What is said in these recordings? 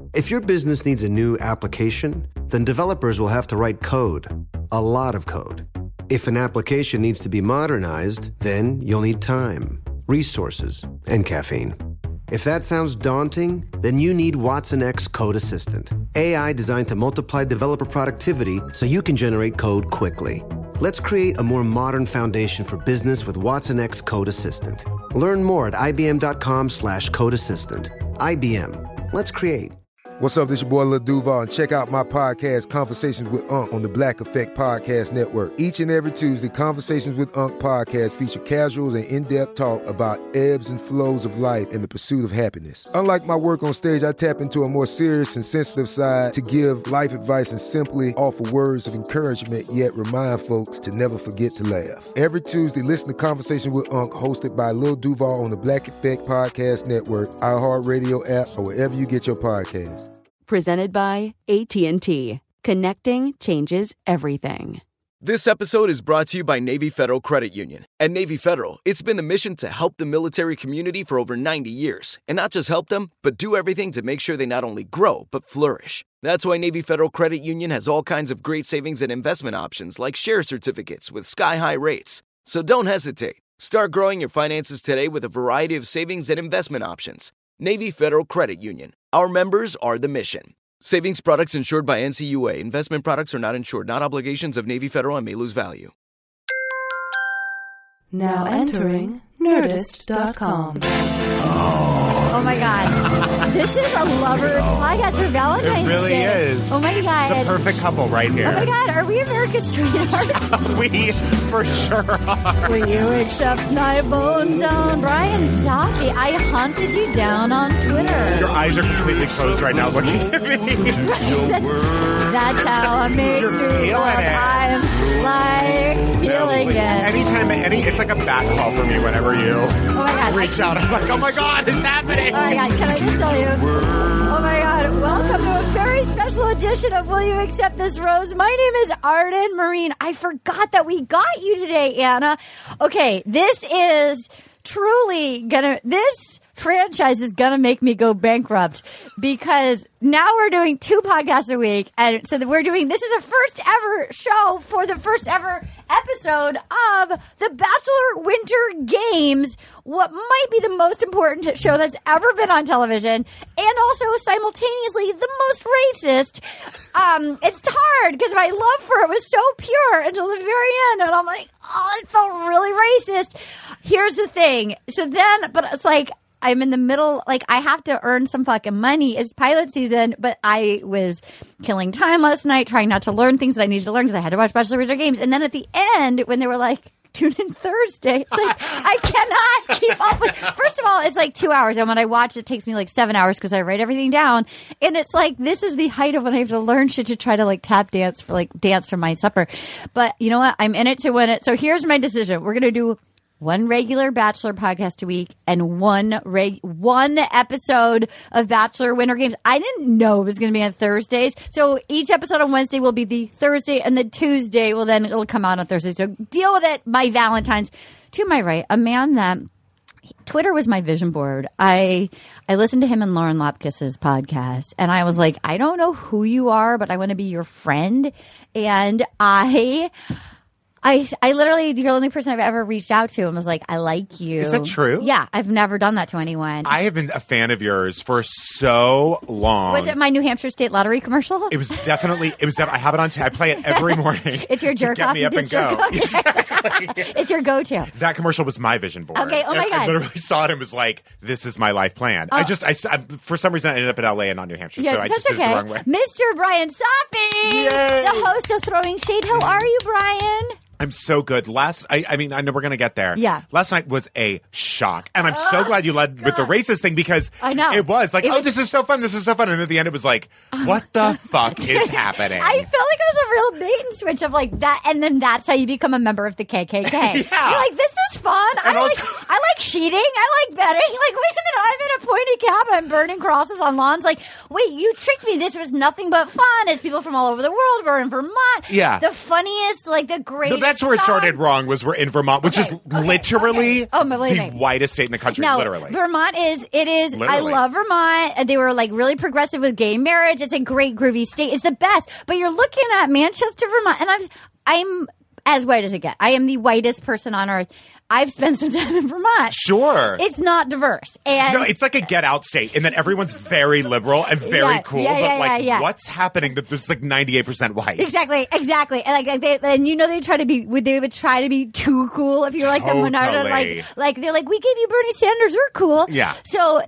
If your business needs a new application, then developers will have to write code, a lot of code. If an application needs to be modernized, then you'll need time, resources, and caffeine. If that sounds daunting, then you need Watson X Code Assistant, AI designed to multiply developer productivity so you can generate code quickly. Let's create a more modern foundation for business with Watson X Code Assistant. Learn more at ibm.com/code assistant. IBM. Let's create. What's up, this your boy Lil Duval, and check out my podcast, Conversations with Unc, on the Black Effect Podcast Network. Each and every Tuesday, Conversations with Unc podcast feature casuals and in-depth talk about ebbs and flows of life and the pursuit of happiness. Unlike my work on stage, I tap into a more serious and sensitive side to give life advice and simply offer words of encouragement, yet remind folks to never forget to laugh. Every Tuesday, listen to Conversation with Unc, hosted by Lil Duval on the Black Effect Podcast Network, iHeartRadio app, or wherever you get your podcasts. Presented by AT&T. Connecting changes everything. This episode is brought to you by Navy Federal Credit Union. At Navy Federal, it's been the mission to help the military community for over 90 years. And not just help them, but do everything to make sure they not only grow, but flourish. That's why Navy Federal Credit Union has all kinds of great savings and investment options like share certificates with sky-high rates. So don't hesitate. Start growing your finances today with a variety of savings and investment options. Navy Federal Credit Union. Our members are the mission. Savings products insured by NCUA. Investment products are not insured, not obligations of Navy Federal and may lose value. Now entering Nerdist.com. Oh my God. This is a lover's podcast for Valentine's Day. It really is. Oh my God. The perfect couple right here. Oh my God. Are we America's sweethearts? We for sure are. Will you accept my bones on Brian Safi? I hunted you down on Twitter. Your eyes are completely closed right now looking at me. That's how I make sweet love. I'm like feeling it. Anytime, it's like a bat call for me whenever you reach out. I'm like, oh my God, it's happening. Oh my God, can I just tell you? Oh my God, welcome to a very special edition of Will You Accept This Rose? My name is Arden Marine. I forgot that we got you today, Anna. Okay, this is truly this franchise is gonna make me go bankrupt because now we're doing 2 podcasts a week, and so this is a first ever show for the first ever episode of the Bachelor Winter Games, what might be the most important show that's ever been on television, and also simultaneously the most racist. It's hard because my love for it was so pure until the very end, and I'm like, oh, it felt really racist. Here's the thing. But it's like, I'm in the middle, like, I have to earn some fucking money. It's pilot season, but I was killing time last night trying not to learn things that I needed to learn because I had to watch Bachelor Winter Games. And then at the end, when they were like, tune in Thursday, it's like, I cannot keep up with. First of all, it's like 2 hours. And when I watch, it takes me like 7 hours because I write everything down. And it's like, this is the height of when I have to learn shit to try to like tap dance for my supper. But you know what? I'm in it to win it. So here's my decision. We're going to do one regular Bachelor podcast a week and one episode of Bachelor Winter Games. I didn't know it was going to be on Thursdays. So each episode on Wednesday will be the Thursday, and the Tuesday it'll come out on Thursday. So deal with it. My Valentine's. To my right, a man that Twitter was my vision board. I listened to him and Lauren Lapkus's podcast, and I was like, I don't know who you are, but I want to be your friend. And I literally, you're the only person I've ever reached out to and was like, I like you. Is that true? Yeah. I've never done that to anyone. I have been a fan of yours for so long. Was it my New Hampshire State Lottery commercial? It was definitely, I have it on I play it every morning. It's your jerk off. Get me up and go. Exactly. It's your go-to. That commercial was my vision board. Okay. Oh my God. I literally saw it and was like, this is my life plan. I for some reason, I ended up in LA and not New Hampshire. Yeah, so I just did it the wrong way. Mr. Brian Safi, the host of Throwing Shade. How are you, Brian? I'm so good. I mean, I know we're going to get there. Yeah. Last night was a shock. And I'm so glad you led with the racist thing because I know. It was like, this is so fun. This is so fun. And at the end, it was like, what the fuck is happening? I felt like it was a real bait and switch of like that. And then that's how you become a member of the KKK. Yeah. You're like, this is fun. I like cheating. I like betting. Like, wait a minute. I'm in a pointy cap and I'm burning crosses on lawns. Like, wait, you tricked me. This was nothing but fun. It's people from all over the world. We're in Vermont. Yeah. The funniest, like the greatest. that's where it started wrong. We're in Vermont, which is literally the whitest state in the country. No, literally, Vermont is. Literally. I love Vermont. They were like really progressive with gay marriage. It's a great groovy state. It's the best. But you're looking at Manchester, Vermont, and I'm as white as it gets. I am the whitest person on earth. I've spent some time in Vermont. Sure. It's not diverse. And no, it's like a get out state in that everyone's very liberal and very cool. What's happening that there's like 98% white? Exactly. And they try to be, they would try to be too cool if you're like the Monarda, like they're like, we gave you Bernie Sanders, we're cool. Yeah. So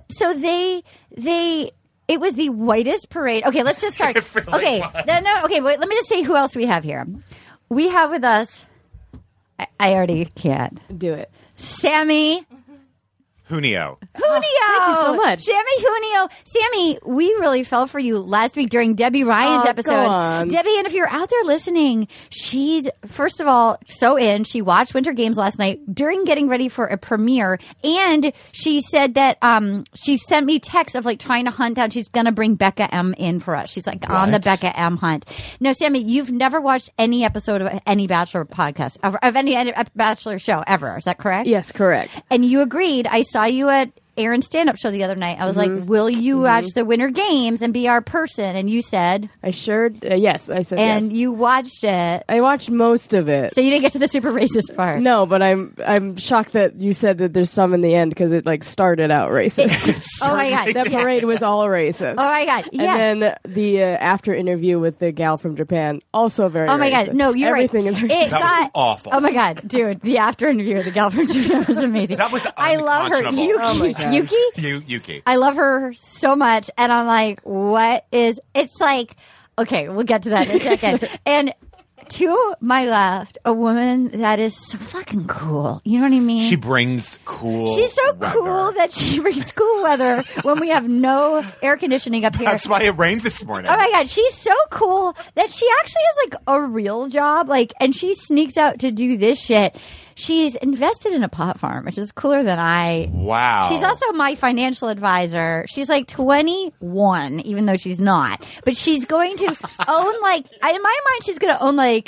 it was the whitest parade. Okay, let's just start. Really okay, wait, let me just say who else we have here. We have with us, I already can't do it. Sammy Junio. Thank you so much. Sammy Junio. Sammy, we really fell for you last week during Debbie Ryan's episode. Go on. Debbie, and if you're out there listening, she's, first of all, so in. She watched Winter Games last night during getting ready for a premiere. And she said that she sent me texts of like trying to hunt down. She's going to bring Becca M in for us. She's like on the Becca M hunt. No, Sammy, you've never watched any episode of any Bachelor podcast, of any Bachelor show ever. Is that correct? Yes, correct. And you agreed. I saw you at Aaron's stand-up show the other night. I was like, will you watch the Winter Games and be our person? And you said... I sure... yes, I said yes. And you watched it. I watched most of it. So you didn't get to the super racist part. No, but I'm shocked that you said that there's some in the end because it like started out racist. Oh my God. That parade was all racist. Oh my God. Yeah. And then the after interview with the gal from Japan, also very Oh my racist. God. No, you're Everything right. is racist. That was awful. Oh my God. Dude, the after interview with the gal from Japan was amazing. That was I love her. unconscionable. Yuki. Oh my God. Yuki? Yuki. I love her so much. And I'm like, it's like, okay, we'll get to that in a second. And to my left, a woman that is so fucking cool. You know what I mean? She brings cool She's so weather. cool that she brings cool weather when we have no air conditioning up here. That's why it rained this morning. Oh my God, she's so cool that she actually has like a real job, and she sneaks out to do this shit. She's invested in a pot farm, which is cooler than I. Wow. She's also my financial advisor. She's like 21, even though she's not. But she's going to own in my mind, she's going to own like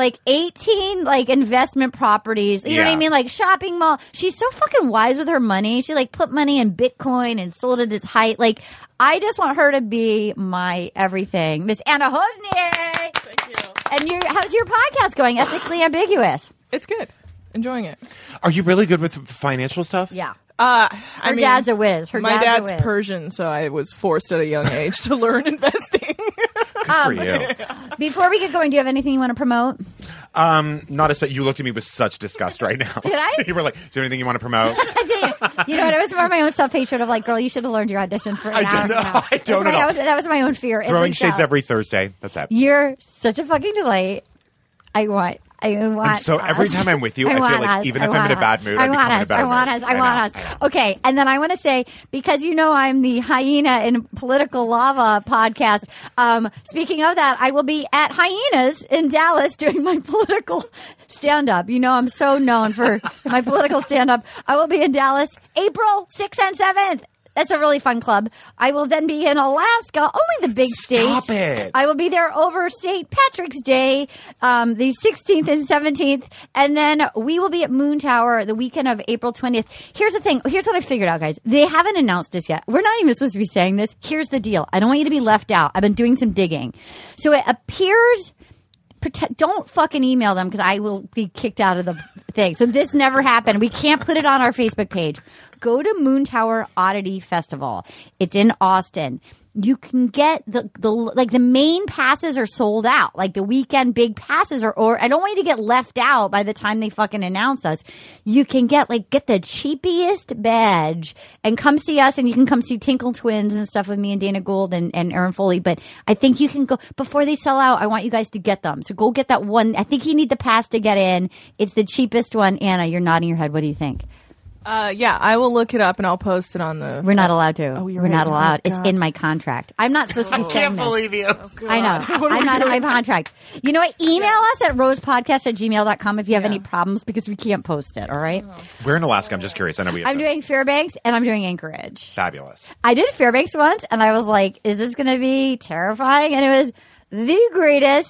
18 like investment properties. You know what I mean? Like shopping mall. She's so fucking wise with her money. She like put money in Bitcoin and sold it at its height. Like I just want her to be my everything. Miss Anna Hosnier. Thank you. And how's your podcast going? Ethically Ambiguous. It's good. Enjoying it. Are you really good with financial stuff? Yeah. Her dad's a whiz. My dad's Persian, so I was forced at a young age to learn investing. Good for you. Before we get going, do you have anything you want to promote? Not especially. You looked at me with such disgust right now. Did I? You were like, "Is there anything you want to promote?" I did. You know what? It was more my own self-hatred of like, girl, you should have learned your audition for an hour and a half. I don't know. That was my own fear. Throwing shades every Thursday. That's it. You're such a fucking delight. I want. And so every time I'm with you, I feel like even if I'm in a bad mood, I become in a better mood. I want us. Okay, and then I want to say, because you know I'm the Hyena in Political Lava podcast, speaking of that, I will be at Hyenas in Dallas doing my political stand-up. You know I'm so known for my political stand-up. I will be in Dallas April 6th and 7th. That's a really fun club. I will then be in Alaska, only the big stage. Stop it. I will be there over St. Patrick's Day, the 16th and 17th. And then we will be at Moon Tower the weekend of April 20th. Here's the thing. Here's what I figured out, guys. They haven't announced this yet. We're not even supposed to be saying this. Here's the deal. I don't want you to be left out. I've been doing some digging. So it appears... don't fucking email them because I will be kicked out of the thing. So this never happened. We can't put it on our Facebook page. Go to Moon Tower Oddity Festival. It's in Austin. You can get the main passes are sold out. Like the weekend big passes or I don't want you to get left out by the time they fucking announce us. You can get the cheapest badge and come see us, and you can come see Tinkle Twins and stuff with me and Dana Gould and Aaron Foley. But I think you can go before they sell out. I want you guys to get them. So go get that one. I think you need the pass to get in. It's the cheapest one. Anna, you're nodding your head. What do you think? Yeah, I will look it up and I'll post it on the... We're not allowed to. Oh, you're We're right. not allowed. Oh, it's in my contract. I'm not supposed to be saying I can't this. believe you. I know. I'm not in my contract. You know what? Email us at rosepodcast@gmail.com if you have any problems because we can't post it, all right? Where in Alaska? I'm just curious. I know we have I'm doing Fairbanks and I'm doing Anchorage. Fabulous. I did Fairbanks once and I was like, is this going to be terrifying? And it was the greatest.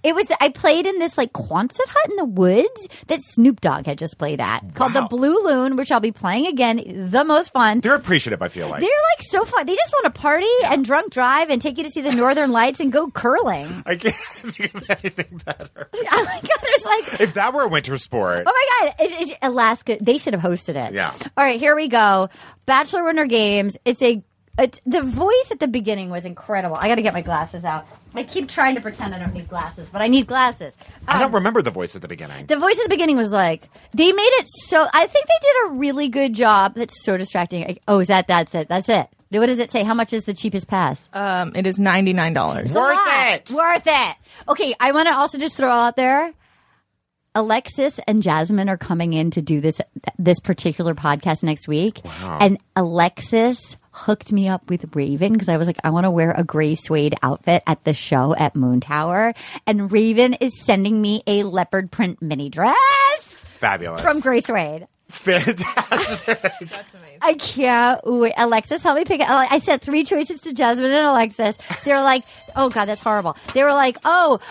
I played in this like Quonset hut in the woods that Snoop Dogg had just played at called the Blue Loon, which I'll be playing again. The most fun. They're appreciative, I feel like. They're like so fun. They just want to party and drunk drive and take you to see the Northern Lights and go curling. I can't think of anything better. Oh my God, it's like if that were a winter sport. Oh my God, it's Alaska. They should have hosted it. Yeah. All right, here we go. Bachelor Winter Games. It's the voice at the beginning was incredible. I got to get my glasses out. I keep trying to pretend I don't need glasses, but I need glasses. I don't remember the voice at the beginning. The voice at the beginning was like, they made it so, I think they did a really good job. That's so distracting. Like, oh, that's it. What does it say? How much is the cheapest pass? It is $99. Worth it. Okay, I want to also just throw out there, Alexis and Jasmine are coming in to do this particular podcast next week. Wow. And Alexis hooked me up with Raven because I was like, I want to wear a gray suede outfit at the show at Moon Tower. And Raven is sending me a leopard print mini dress. Fabulous. From Gray Suede. Fantastic. That's amazing. I can't wait. Alexis, help me pick. I said 3 choices to Jasmine and Alexis. They were like, oh God, that's horrible. They were like,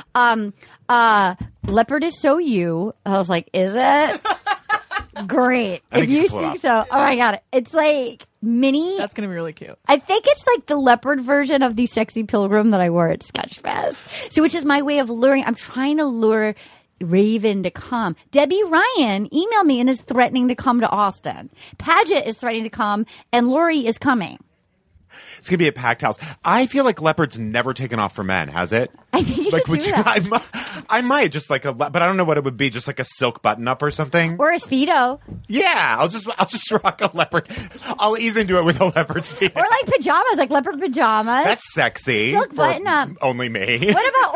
leopard is so you. I was like, is it? Great. If you think so. Oh my God. It's like mini. That's going to be really cute. I think it's like the leopard version of the sexy pilgrim that I wore at Sketchfest. So which is my way of luring. I'm trying to lure Raven to come. Debbie Ryan emailed me and is threatening to come to Austin. Paget is threatening to come, and Lori is coming. It's going to be a packed house. I feel like leopard's never taken off for men, has it? I think you should do that. I might just like but I don't know what it would be. Just like a silk button up or something. Or a Speedo. Yeah, I'll just rock a leopard. I'll ease into it with a leopard Speedo. Or like pajamas, like leopard pajamas. That's sexy. Silk button up. Only me.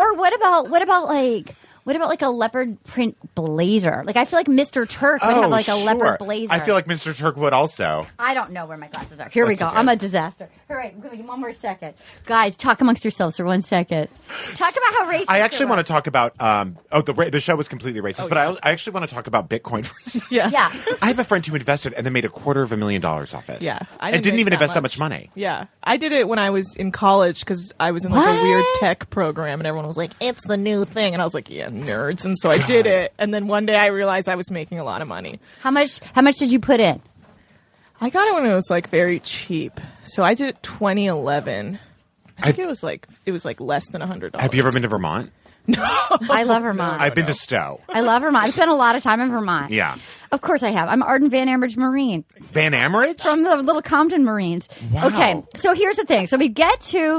What about like a leopard print blazer? Like I feel like Mr. Turk would have like a leopard blazer. I feel like Mr. Turk would also. I don't know where my glasses are. Here we go. Okay. I'm a disaster. All right, one more second. Guys, talk amongst yourselves for 1 second. Talk about how racist I actually want to talk about, the show was completely racist, but I actually want to talk about Bitcoin for a second. Yeah. I have a friend who invested and then made $250,000 off it. Yeah. And didn't even invest that much money. Yeah. I did it when I was in college because I was in like a weird tech program and everyone was like, it's the new thing. And I was like, yeah, nerds. And so I did it. And then one day I realized I was making a lot of money. How much did you put in? I got it when it was like very cheap. So I did it 2011. I think it was like less than $100. Have you ever been to Vermont? No. I love Vermont. I've been to Stowe. I love Vermont. I've spent a lot of time in Vermont. Yeah. Of course I have. I'm Arden Van Amridge Marine. Van Amridge? From the Little Compton Marines. Wow. Okay, so here's the thing. So we get to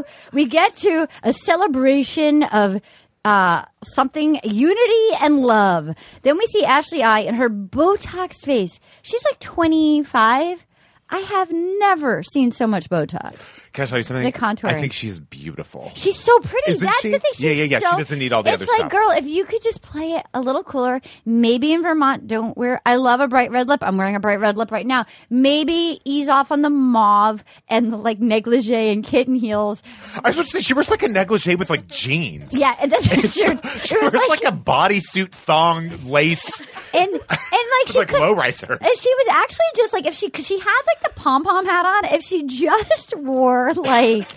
a celebration of something, unity and love. Then we see Ashley I in her Botox face. She's like 25. I have never seen so much Botox. Can I tell you something? The contouring. I think she's beautiful. She's so pretty. Isn't That's she? the thing. Yeah. She doesn't need all the other stuff. It's like, girl, if you could just play it a little cooler. Maybe in Vermont, don't wear. I love a bright red lip. I'm wearing a bright red lip right now. Maybe ease off on the mauve and the, like negligee and kitten heels. I was about to say she wears like a negligee with like jeans. Yeah, and that's true. She wears like a bodysuit thong lace. And like she like low risers. And she was actually just like because she had like the pom pom hat on. If she just wore like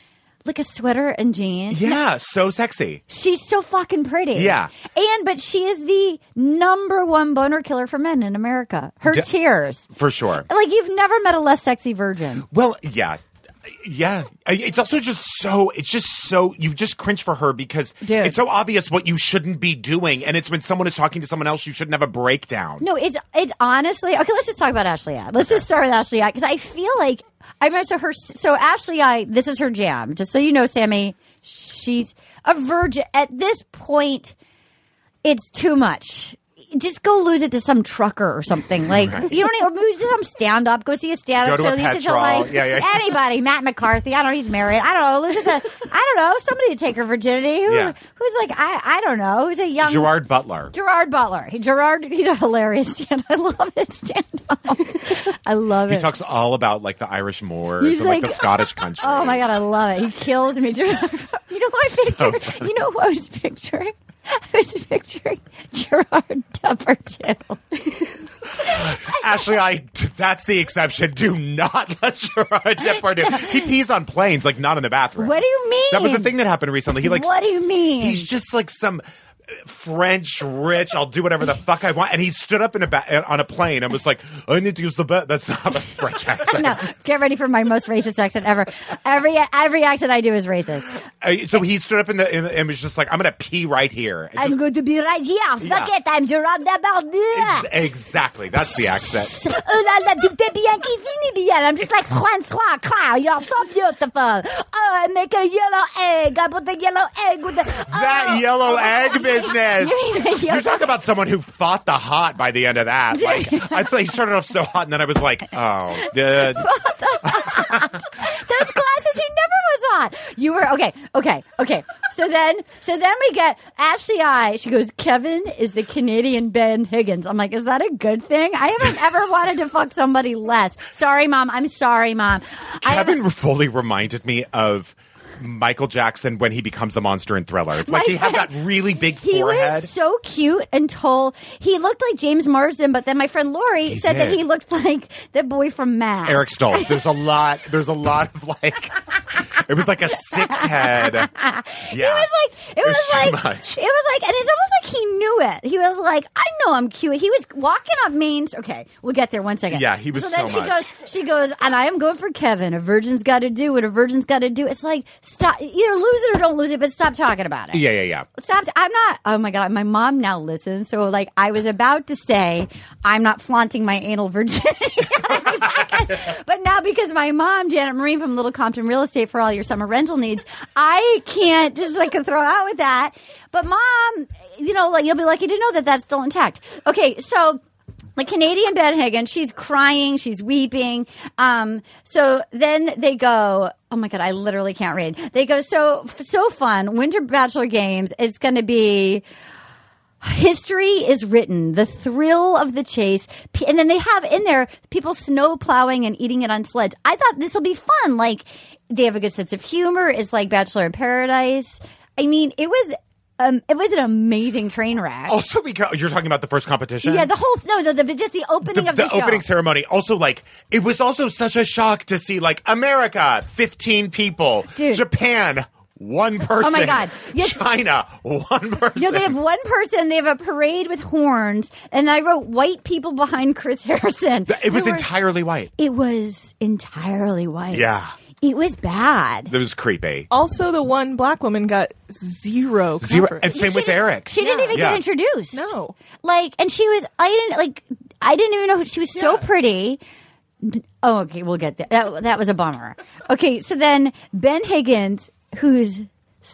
a sweater and jeans, yeah, so sexy. She's so fucking pretty. Yeah, but she is the #1 boner killer for men in America. Her tears, for sure. Like you've never met a less sexy virgin. Well, yeah. Yeah. It's also just so you just cringe for her because it's so obvious what you shouldn't be doing. And it's when someone is talking to someone else, you shouldn't have a breakdown. No, it's honestly, okay, let's just talk about Ashley I. Let's just start with Ashley I because I feel like so Ashley I, this is her jam. Just so you know, Sammy, she's a virgin. At this point, it's too much. Just go lose it to some trucker or something. Like, right. You don't need to some stand-up. Go see a stand-up show. Go to a petrol. Like, anybody. Matt McCarthy. I don't know. He's married. I don't know. Lose it to, I don't know. Somebody to take her virginity. Who's like, I don't know. Who's a young... Gerard Butler. He's a hilarious stand-up. I love his stand-up. I love it. He talks all about, like, the Irish Moors and, like, the Scottish country. Oh, my God. I love it. He kills me. You know who I pictured? So you know who I was picturing? I was picturing Gerard Depardieu. Ashley, that's the exception. Do not let Gerard Depardieu. He pees on planes, like not in the bathroom. What do you mean? That was the thing that happened recently. What do you mean? He's just like some French rich. I'll do whatever the fuck I want. And he stood up on a plane and was like, "I need to use the bed." That's not a French accent. No, get ready for my most racist accent ever. Every accent I do is racist. So he stood up and was just like, "I'm going to pee right here." I'm going to be right here. Fuck it. I'm Gerard Depardieu. Exactly. That's the accent. I'm just like Francois. You're so beautiful. Oh, I make a yellow egg. I put the yellow egg with the that yellow egg business. You talk about someone who fought the hot by the end of that. Like, I thought he started off so hot, and then I was like, oh, dude. Those glasses, he never was hot. You were okay. So then we get Ashley I. She goes, Kevin is the Canadian Ben Higgins. I'm like, is that a good thing? I haven't ever wanted to fuck somebody less. Sorry, Mom. I'm sorry, Mom. Kevin fully reminded me of Michael Jackson when he becomes the monster in Thriller. It's like he had that really big forehead. He was so cute until he looked like James Marsden, but then my friend Lori said that he looked like the boy from Mass. Eric Stoltz. There's a lot of like, it was like a six head. Yeah. It was like, and it's almost like he knew it. He was like, I know I'm cute. He was walking up Main. Okay, we'll get there one second. Yeah, he was so then she goes, and I am going for Kevin. A virgin's got to do what a virgin's got to do. It's like, stop, either lose it or don't lose it, but stop talking about it. Yeah. Stop. I'm not, oh my God, my mom now listens. So like I was about to say, I'm not flaunting my anal virginity. But now because my mom, Janet Marine from Little Compton Real Estate for all your summer rental needs, I can't just like throw out with that. But Mom, like you'll be lucky to know that that's still intact. Okay, so the Canadian Ben Higgins, she's crying, she's weeping. So then they go, oh my God, I literally can't read. They go, so fun. Winter Bachelor Games is going to be, history is written, the thrill of the chase. And then they have in there people snow plowing and eating it on sleds. I thought this will be fun. Like they have a good sense of humor. It's like Bachelor in Paradise. I mean, it was an amazing train wreck. Also, because you're talking about the first competition? Yeah, just the opening of the show. The opening ceremony. Also, like, it was also such a shock to see, like, America, 15 people. Dude. Japan, one person. Oh, my God. Yes. China, one person. No, they have one person. They have a parade with horns. And I wrote white people behind Chris Harrison. It was entirely white. It was entirely white. Yeah. It was bad. It was creepy. Also, the one black woman got zero coverage. And same with Eric. She didn't even get introduced. No. Like, and she was, I didn't even know she was so pretty. Oh, okay, we'll get there. That was a bummer. Okay, so then Ben Higgins, he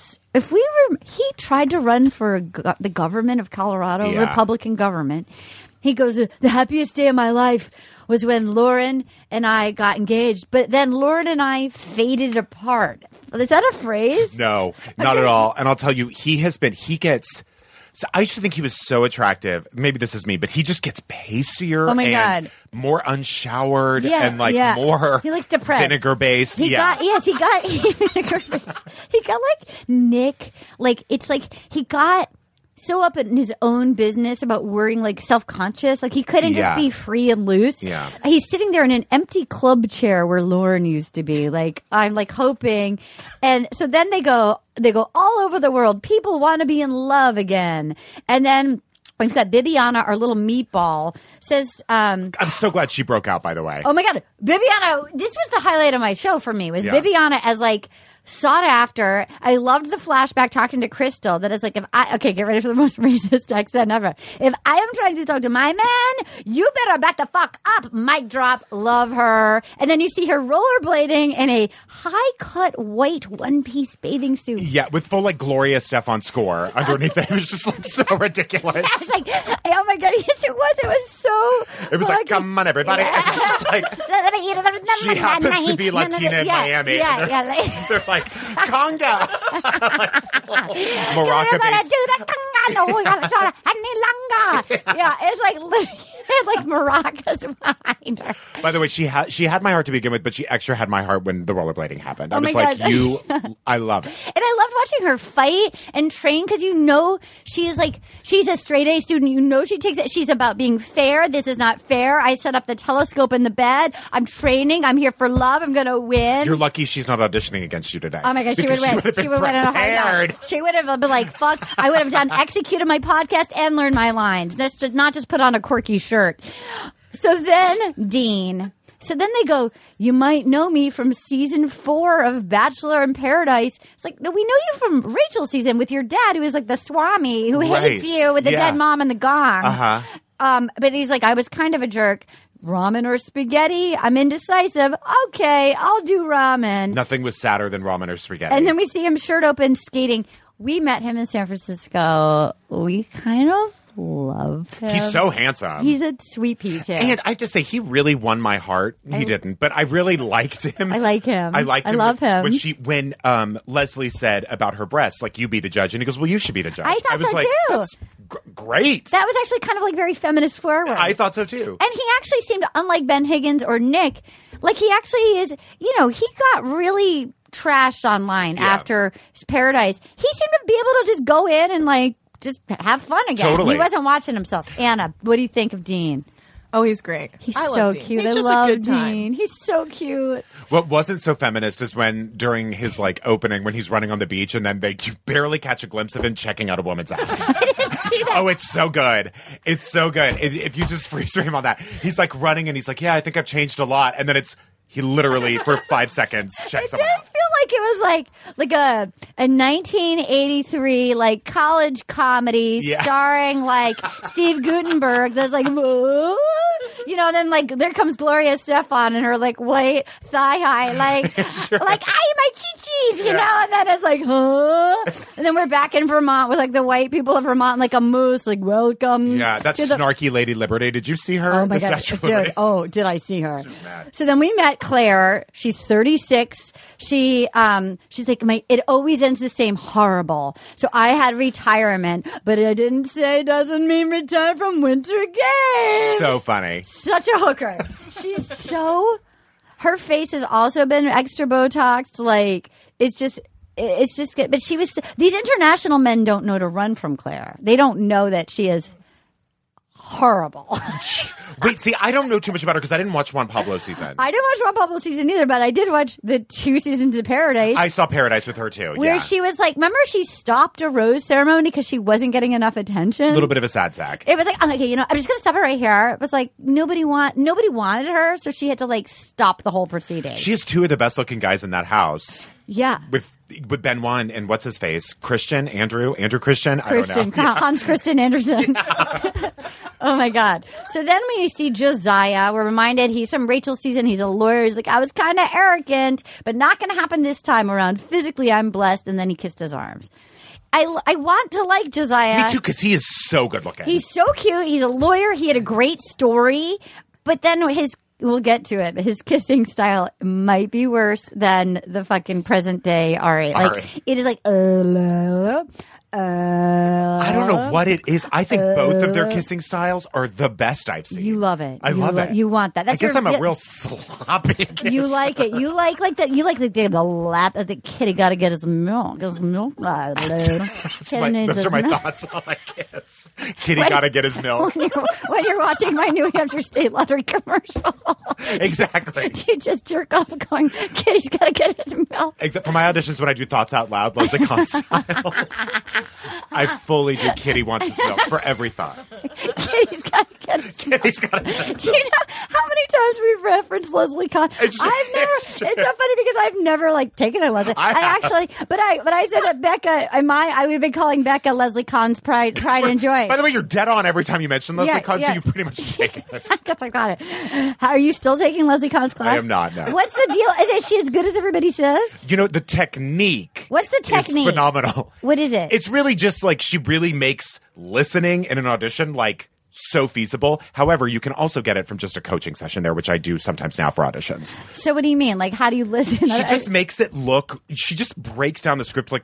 tried to run for the government of Colorado, Republican government. He goes, the happiest day of my life was when Lauren and I got engaged, but then Lauren and I faded apart. Is that a phrase? No, not at all. And I'll tell you, I used to think he was so attractive. Maybe this is me, but he just gets pastier and more unshowered and more he looks depressed. Vinegar based. He got vinegar based. He got like Nick. Like it's like he got so up in his own business about worrying, like self-conscious. Like he couldn't just be free and loose. Yeah. He's sitting there in an empty club chair where Lauren used to be. Like I'm like hoping. And so then they go all over the world. People want to be in love again. And then we've got Bibiana, our little meatball, says, I'm so glad she broke out, by the way. Oh my God. Bibiana, this was the highlight of my show for me, was Bibiana as like sought after. I loved the flashback talking to Crystal that is like, get ready for the most racist accent ever. If I am trying to talk to my man, you better back the fuck up. Mic drop. Love her. And then you see her rollerblading in a high cut white one piece bathing suit. Yeah, with full like Gloria Stefan score underneath it. It was just like so ridiculous. I was like, oh my God, yes it was. It was so. It was like, come on everybody. Yeah. And just like, she happens to be Latina in Miami. Yeah. They're like, conga. Maraca bass. Yeah, it's like had like maracas behind her. By the way, she had my heart to begin with, but she extra had my heart when the rollerblading happened. I was God. I love it. And I loved watching her fight and train because she's a straight A student. She takes it. She's about being fair. This is not fair. I set up the telescope in the bed. I'm training. I'm here for love. I'm going to win. You're lucky she's not auditioning against you today. Oh my God, she would win. She would win in a heartbeat. She would have been like, fuck. I would have executed my podcast and learned my lines. Not just put on a quirky shirt. So then Dean. So then they go, you might know me from season 4 of Bachelor in Paradise. It's like, no, we know you from Rachel's season with your dad, who is like the Swami, who hates you with the dead mom and the gong. Uh-huh. But he's like, I was kind of a jerk. Ramen or spaghetti? I'm indecisive. Okay, I'll do ramen. Nothing was sadder than ramen or spaghetti. And then we see him shirt open skating. We met him in San Francisco. We kind of love him. He's so handsome. He's a sweet pea, too. And I have to say, he really won my heart. He didn't, but I really liked him. I like him. I liked him. I love him. When Leslie said about her breasts, like, you be the judge. And he goes, well, you should be the judge. I was so like, too. That's great. That was actually kind of like very feminist forward. I thought so, too. And he actually seemed, unlike Ben Higgins or Nick, like he actually is, he got really trashed online after Paradise. He seemed to be able to just go in and just have fun again. Totally. He wasn't watching himself. Anna, what do you think of Dean? Oh, he's great. He's I so love Dean. cute. He's just I love a good time. Dean. He's so cute. What wasn't so feminist is when, during his opening, when he's running on the beach and then you barely catch a glimpse of him checking out a woman's ass. I didn't see that. Oh, it's so good. It's so good. If you just freeze frame on that, he's running and he's like, yeah, I think I've changed a lot. And then he literally, for 5 seconds, checks someone out. I feel like it was like a 1983 college comedy starring Steve Guttenberg. There's whoa, then there comes Gloria Estefan and her white thigh high, Sure. ay, my chi-chis, and then it's huh? And then we're back in Vermont with the white people of Vermont, a moose, welcome. Yeah, that's snarky Lady Liberty. Did you see her? Oh my God, dude. Oh, did I see her? So then we met Claire. She's 36. She's like, it always ends the same, horrible. So I had retirement, but I didn't say doesn't mean retire from Winter Games. So funny. Such a hooker. She's her face has also been extra Botoxed. It's just good. But these international men don't know to run from Claire. They don't know that she is horrible. Wait, see, I don't know too much about her because I didn't watch Juan Pablo season. I didn't watch Juan Pablo season either, but I did watch the 2 seasons of Paradise. I saw Paradise with her too. Where she was remember she stopped a rose ceremony because she wasn't getting enough attention? A little bit of a sad sack. It was okay, I'm just going to stop it right here. It was nobody wanted her, so she had to stop the whole proceeding. She has 2 of the best looking guys in that house. Yeah. With Benoit and what's his face? Andrew Christian? I don't know. Hans Christian Andersen. Oh my God. So then we see Josiah. We're reminded he's from Rachel's season. He's a lawyer. He's I was kind of arrogant, but not going to happen this time around. Physically, I'm blessed. And then he kissed his arms. I want to like Josiah. Me too, because he is so good looking. He's so cute. He's a lawyer. He had a great story. But then we'll get to it. His kissing style might be worse than the fucking present day Ari. It is I don't know what it is. I think both of their kissing styles are the best I've seen. You love it. I love it. You want that. That's I guess I'm a real sloppy kisser. You like it. You like that. You like the lap of the kitty. Got to get his milk. His milk. Those are my thoughts while I kiss. Kitty got to get his milk. When you're watching my New Hampshire State Lottery commercial. Exactly. Do you just jerk off going, Kitty's got to get his milk? Except for my auditions when I do Thoughts Out Loud, Leslie Kahn style. I fully do Kitty wants his milk for every thought. Kitty's got to get his milk. Kitty's got to get his milk. Do you know how many times we've referenced Leslie Kahn? It's so funny because I've never taken a Leslie. But I said that Becca, we've been calling Becca Leslie Kahn's Pride and Joy. By the way, you're dead on every time you mention Leslie Kahn, so you pretty much taken it. I guess I got it. Are you still taking Leslie Kahn's class? I am not, no. What's the deal? Is she as good as everybody says? The technique. What's the technique? Is phenomenal. What is it? It's really just she really makes listening in an audition so feasible. However, you can also get it from just a coaching session there, which I do sometimes now for auditions. So what do you mean? How do you listen? She just makes it look, she just breaks down the script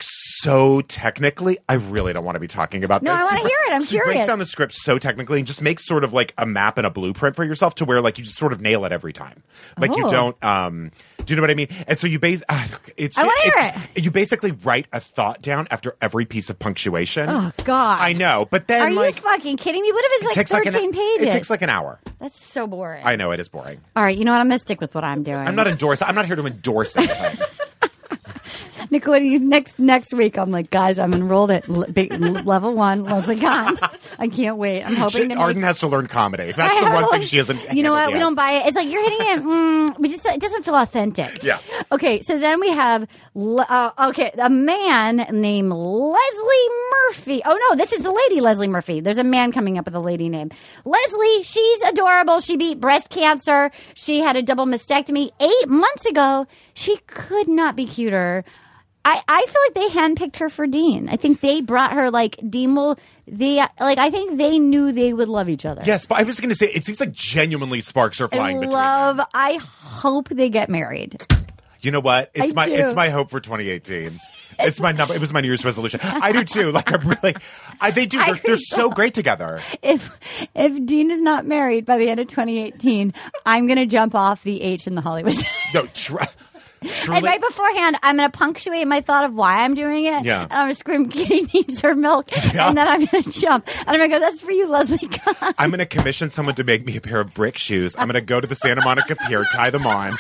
so technically, I really don't want to be talking about this. No, I want to hear it. I'm She curious. breaks down the script so technically and just makes sort of like a map and a blueprint for yourself to where like you just sort of nail it every time. Like you don't, do you know what I mean? And so you I want to hear it. You basically write a thought down after every piece of punctuation. Oh, God. I know, but then Are you like. fucking kidding me? What if it's like 13 pages? It takes like an hour. That's so boring. I know, it is boring. All right, you know what? I'm going to stick with what I'm doing. I'm not here to endorse anything. Nick, what do you next week? I'm like, guys, I'm enrolled at level 1, Leslie Kahn. I can't wait. I'm hoping to Arden has to learn comedy. That's the one thing she hasn't. You know what? Yet. We don't buy it. It's like you're hitting it. It doesn't feel authentic. Yeah. Okay, so then we have a man named Leslie Murphy. Oh no, this is the lady Leslie Murphy. There's a man coming up with a lady name Leslie. She's adorable. She beat breast cancer. She had a double mastectomy 8 months ago. She could not be cuter. I feel like they handpicked her for Dean. I think they brought her like Dean will. I think they knew they would love each other. Yes, but I was going to say it seems like genuinely sparks are flying between them. I hope they get married. You know what? It's do. my hope for 2018. It's my number. It was my New Year's resolution. I do too. Like I'm really. They do. They're so great together. If Dean is not married by the end of 2018, I'm going to jump off the H in the Hollywood. No. Truly? And right beforehand, I'm going to punctuate my thought of why I'm doing it. Yeah. And I'm going to scream, Kitty needs her milk. Yeah. And then I'm going to jump. And I'm going to go, that's for you, Leslie Kahn. I'm going to commission someone to make me a pair of brick shoes. I'm going to go to the Santa Monica Pier, tie them on.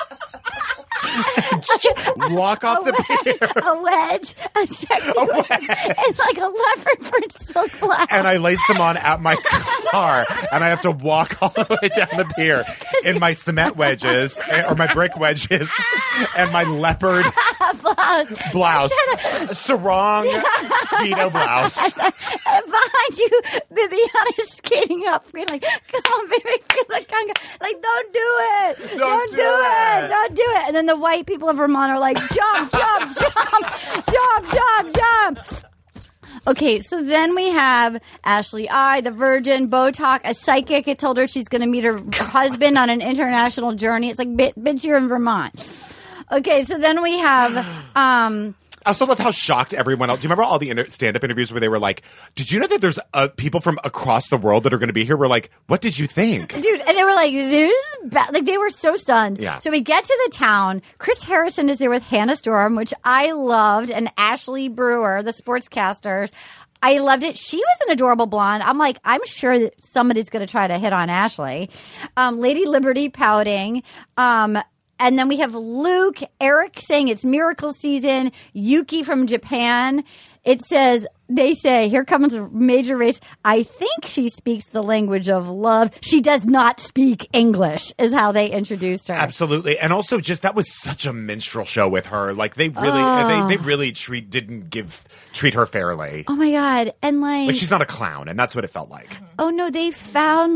Walk off the pier. A wedge. A sexy wedge. It's like a leopard print silk blouse. And I lace them on at my car. And I have to walk all the way down the pier in my cement wedges or my brick wedges and my leopard blouse. Sarong Speedo blouse. And behind you, Bibiana is skating up. We're like, come on, baby. Like, don't do it. Don't do it. Don't do it. And then the white people of Vermont are like, jump, jump, jump, jump, jump, jump. Okay, so then we have Ashley I, the virgin, Botox, a psychic. It told her she's going to meet her husband on an international journey. It's like, bitch, you're in Vermont. Okay, so then we have... I also love how shocked everyone else. Do you remember all the stand-up interviews where they were like, did you know that there's people from across the world that are going to be here? We're like, what did you think? Dude, and they were like, like they were so stunned. Yeah. So we get to the town. Chris Harrison is there with Hannah Storm, which I loved, and Ashley Brewer, the sportscasters. I loved it. She was an adorable blonde. I'm like, I'm sure that somebody's going to try to hit on Ashley. Lady Liberty pouting. And then we have Luke, Eric saying it's miracle season, Yuki from Japan. They say, here comes a major race. I think she speaks the language of love. She does not speak English, is how they introduced her. Absolutely. And also just that was such a minstrel show with her. Like they really treat her fairly. Oh my God. And like she's not a clown, and that's what it felt like. Oh no, they found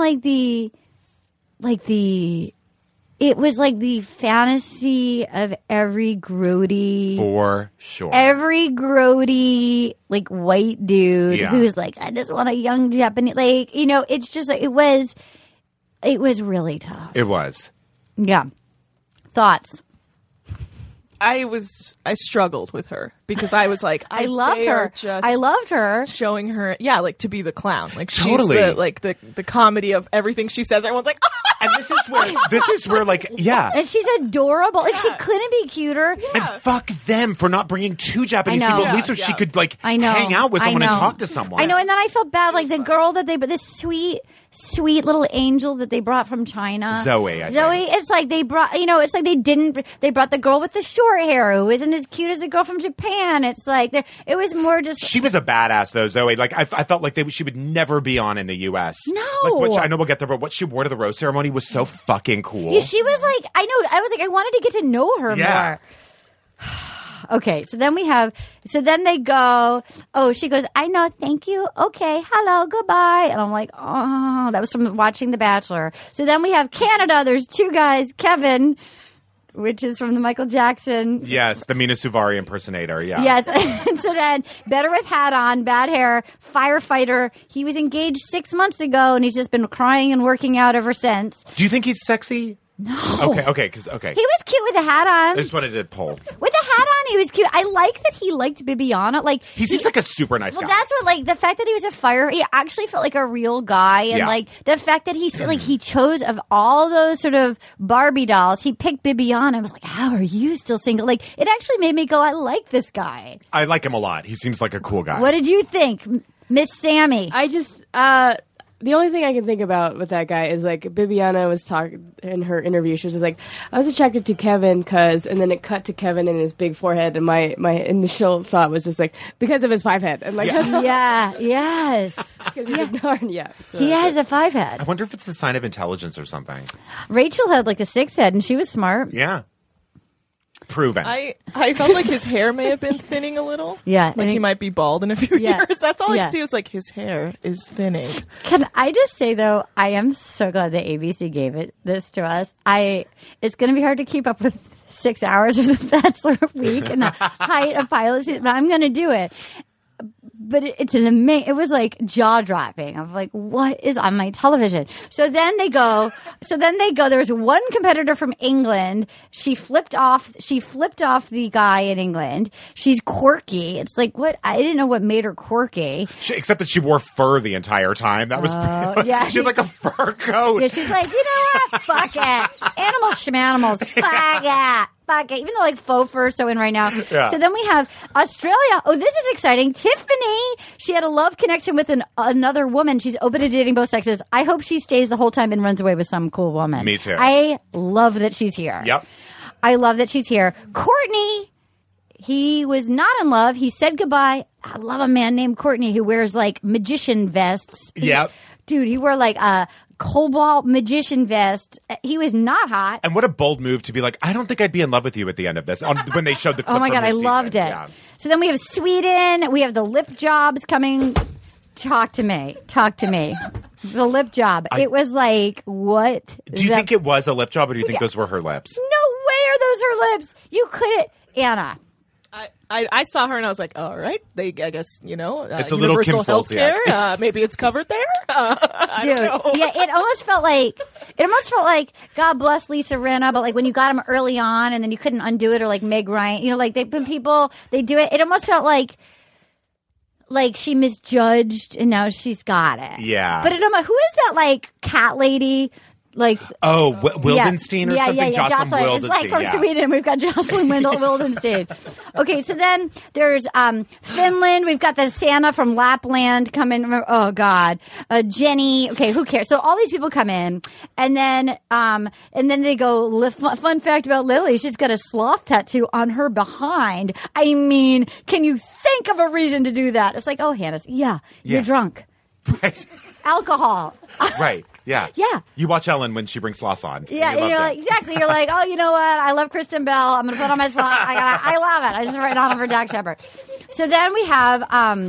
it was like the fantasy of every grody. For sure. Every grody, like, white dude who's like, I just want a young Japanese. Like, it's just like, it was really tough. It was. Yeah. Thoughts? I struggled with her because I was like, I loved her. I loved her. Showing her, like to be the clown. Like totally. She's the comedy of everything she says. Everyone's like, and this is where like, yeah. And she's adorable. Like she couldn't be cuter. Yeah. And fuck them for not bringing two Japanese people at least so she could like hang out with someone and talk to someone. I know. And then I felt bad. Like the girl that this sweet little angel that they brought from China. Zoe. It's like they brought, it's like they brought the girl with the short hair who isn't as cute as the girl from Japan. It's like, it was more just. She was a badass though, Zoe. Like I felt like she would never be on in the U.S. No. I know we'll get there, but what she wore to the rose ceremony was so fucking cool. Yeah, she was like, I know. I was like, I wanted to get to know her more. Okay, so then they go, she goes, I know, thank you. Okay, hello, goodbye. And I'm like, oh, that was from watching The Bachelor. So then we have Canada. There's two guys, Kevin, which is from the Michael Jackson. Yes, the Mina Suvari impersonator, yeah. Yes. And so then, better with hat on, bad hair, firefighter. He was engaged 6 months ago, and he's just been crying and working out ever since. Do you think he's sexy? No. Okay. He was cute with a hat I on. just wanted to poll. With a hat on, he was cute. I like that he liked Bibiana. Like He seems like a super nice guy. That's what, like, the fact that he was a fire. He actually felt like a real guy, and like the fact that he chose of all those sort of Barbie dolls, he picked Bibiana. I was like, how are you still single? Like, it actually made me go, I like this guy. I like him a lot. He seems like a cool guy. What did you think, Miss Sammy? I just the only thing I can think about with that guy is like Bibiana was talking in her interview. She was just like, I was attracted to Kevin and then it cut to Kevin and his big forehead, and my initial thought was just like because of his 5 head, and like that's yes, because he's ignored. So he has a 5 head. I wonder if it's the sign of intelligence or something. Rachel had like a 6 head, and she was smart. Yeah. Proven. I felt like his hair may have been thinning a little. Yeah. Like he might be bald in a few years. That's all I Yeah. could see was like his hair is thinning. Can I just say, though, I am so glad that ABC gave this to us. It's going to be hard to keep up with 6 hours of The Bachelor a week and the height of pilot season, but I'm going to do it. But it's an amazing. It was like jaw dropping. I'm like, what is on my television? So then they go. There was one competitor from England. She flipped off the guy in England. She's quirky. It's like, what? I didn't know what made her quirky. Except that she wore fur the entire time. That was yeah. She had like a fur coat. Yeah, she's like, you know what? Fuck it. Animals, schmanimals. Fuck it. Fuck it. Even though like faux fur so in right now. Yeah. So then we have Australia. Oh, this is exciting. Tiffany. She had a love connection with another woman. She's open to dating both sexes. I hope she stays the whole time and runs away with some cool woman. Me too. I love that she's here. Yep. I love that she's here. Courtney. He was not in love. He said goodbye. I love a man named Courtney who wears like magician vests. Yep. Dude, he wore like a cobalt magician vest. He was not hot. And what a bold move to be like, I don't think I'd be in love with you at the end of this. When they showed the clip Oh my from God, I this loved season. it. Yeah. So then we have Sweden. We have the lip jobs coming. Talk to me. The lip job. It was like, what? Do you think it was a lip job, or do you think those were her lips? No way are those her lips. You couldn't. Anna. I saw her and I was like, all right, I guess, It's a little Kim universal Zolciak. healthcare. Maybe it's covered there. I Dude, don't know. yeah, it almost felt like God bless Lisa Rinna, but like when you got him early on and then you couldn't undo it, or like Meg Ryan, like when people they do it, it almost felt like she misjudged and now she's got it. Yeah. But who is that like cat lady? Like Wildenstein or something? Jocelyn Wildenstein. It's like from Sweden. We've got Jocelyn Wildenstein. Okay, so then there's Finland. We've got the Santa from Lapland coming. Oh God, Jenny. Okay, who cares? So all these people come in, and then they go. Fun fact about Lily: she's got a sloth tattoo on her behind. I mean, can you think of a reason to do that? It's like, oh, Hannah, you're drunk. Right. Alcohol. Right. Yeah. Yeah. You watch Ellen when she brings sloths on. Yeah, You loved it. like, exactly. You're like, oh, you know what? I love Kristen Bell. I'm going to put on my slot. I love it. I just write on for Dak Shepard. So then we have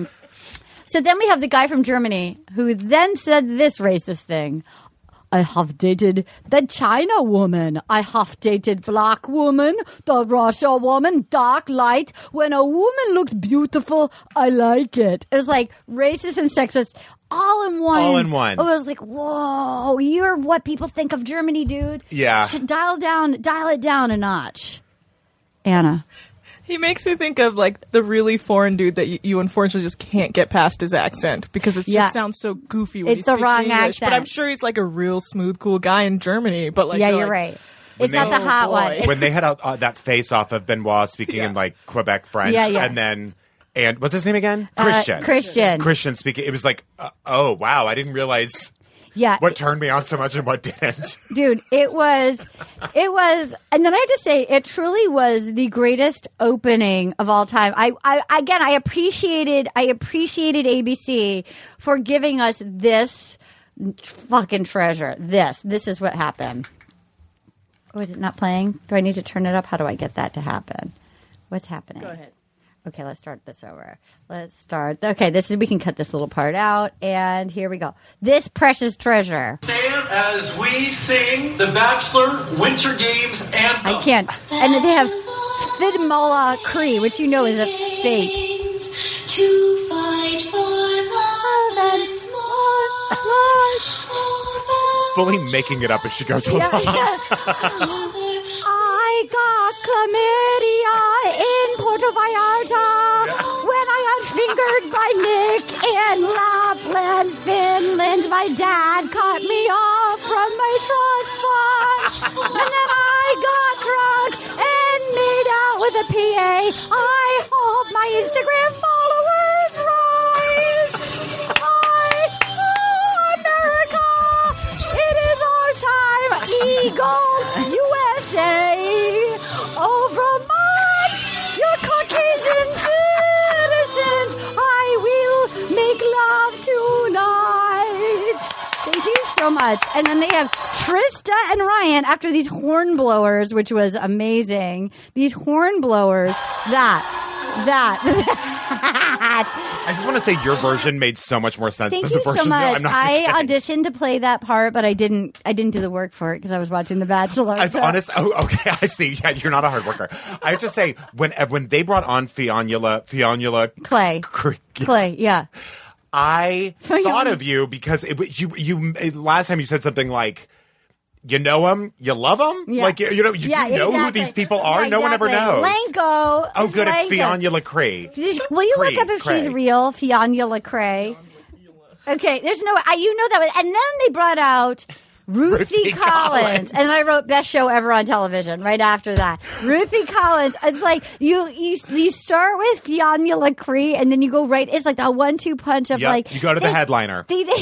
the guy from Germany who then said this racist thing. I have dated the China woman. I have dated black woman, the Russia woman, dark light. When a woman looks beautiful, I like it. It was like racist and sexist all in one. All in one. It was like, whoa, you're what people think of Germany, dude. Yeah. Should dial it down a notch. Anna. He makes me think of like the really foreign dude that you unfortunately just can't get past his accent because it just sounds so goofy when It's he the speaks wrong English. accent. But I'm sure he's like a real smooth, cool guy in Germany. But like, You're right. It's not the hot one. When they had that face off of Benoit speaking in like Quebec French, and what's his name again? Christian speaking. It was like, oh wow, I didn't realize. Yeah. What turned me on so much and what didn't. Dude, it was, and then I have to say, it truly was the greatest opening of all time. I appreciated ABC for giving us this fucking treasure. This is what happened. Oh, is it not playing? Do I need to turn it up? How do I get that to happen? What's happening? Go ahead. Okay, let's start this over. Okay, we can cut this little part out, and here we go. This precious treasure. Stand as we sing the Bachelor Winter Games anthem. I can't. And they have Fidmala Cree, which you know is a fake. To fight for love and more. fully making it up as she goes along. I got chlamydia in Puerto Vallarta when I got fingered by Nick in Lapland, Finland. My dad cut me off from my trust fund, and then I got drunk and made out with a PA. I hope my Instagram followers rise. America, it is our time. Eagles, USA. Oh, Vermont, you're Caucasian citizens. I will make love tonight. Thank you so much. And then they have Trista and Ryan after these horn blowers, which was amazing. These horn blowers, I just want to say your version made so much more sense Thank than you the version. so much. I'm not I kidding. auditioned to play that part, but I didn't do the work for it because I was watching The Bachelor. I've honest. Oh, okay. I see. Yeah, you're not a hard worker. I have to say, when they brought on Fionnuala Clay, yeah. I thought of you because you last time you said something like, you know him, you love him, Yeah. like you know who these people are. Yeah, no one ever knows. Lanko. Oh, good. It's Lanko. Fionnuala Cree. Will you look up if she's real? Fionnuala Cray. Okay, there's no. You know that, and then they brought out Ruthie Collins, and I wrote best show ever on television right after that. Ruthie Collins. It's like you start with Fionnuala Cree, and then you go right. It's like the 1-2 punch of like you go to the headliner.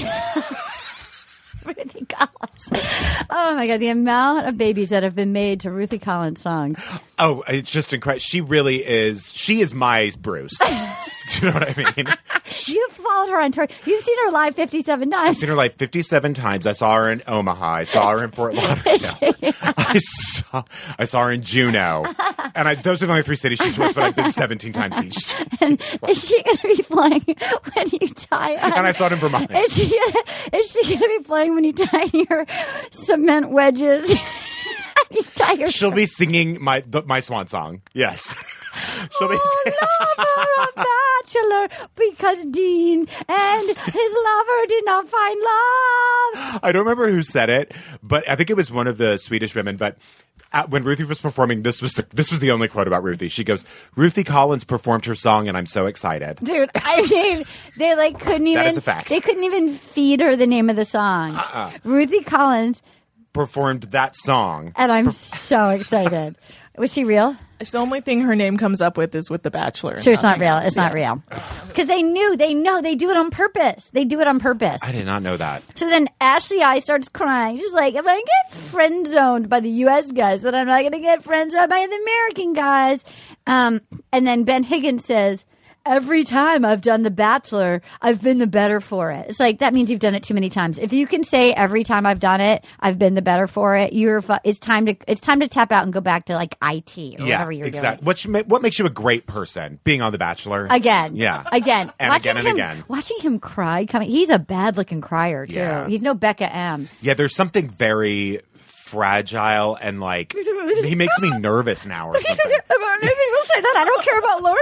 Ruthie Collins. Oh my God, the amount of babies that have been made to Ruthie Collins songs. Oh, it's just incredible. She really is. She is my Bruce. Do you know what I mean? You've followed her on tour. You've seen her live 57 times. I've seen her live 57 times. I saw her in Omaha. I saw her in Fort Lauderdale. I saw her in Juneau. And those are the only 3 cities she tours, but I've been 17 times each. And is she going to be playing when you tie on? And I saw it in Vermont. Is she going to be playing when you tie your cement wedges? She'll be singing my swan song. Yes. She'll be lover of Bachelor, because Dean and his lover did not find love. I don't remember who said it, but I think it was one of the Swedish women. But when Ruthie was performing, this was the only quote about Ruthie. She goes, "Ruthie Collins performed her song, and I'm so excited." Dude, I mean, they couldn't even. That is a fact. They couldn't even feed her the name of the song. Ruthie Collins performed that song, and I'm so excited. Was she real? It's the only thing her name comes up with is with The Bachelor. Sure, it's not real. It's not real. Because they know. They do it on purpose. They do it on purpose. I did not know that. So then Ashley I starts crying. She's like, if I get friend zoned by the U.S. guys, then I'm not going to get friend zoned by the American guys. And then Ben Higgins says, every time I've done The Bachelor, I've been the better for it. It's like, that means you've done it too many times. If you can say every time I've done it, I've been the better for it, it's time to tap out and go back to like IT or whatever you're doing. What makes you a great person? Being on The Bachelor. Again. Yeah. Again. And again. Watching him cry, he's a bad looking crier too. Yeah. He's no Becca M. Yeah, there's something very fragile and like he makes me nervous now or something. People say that. I don't care about Lauren.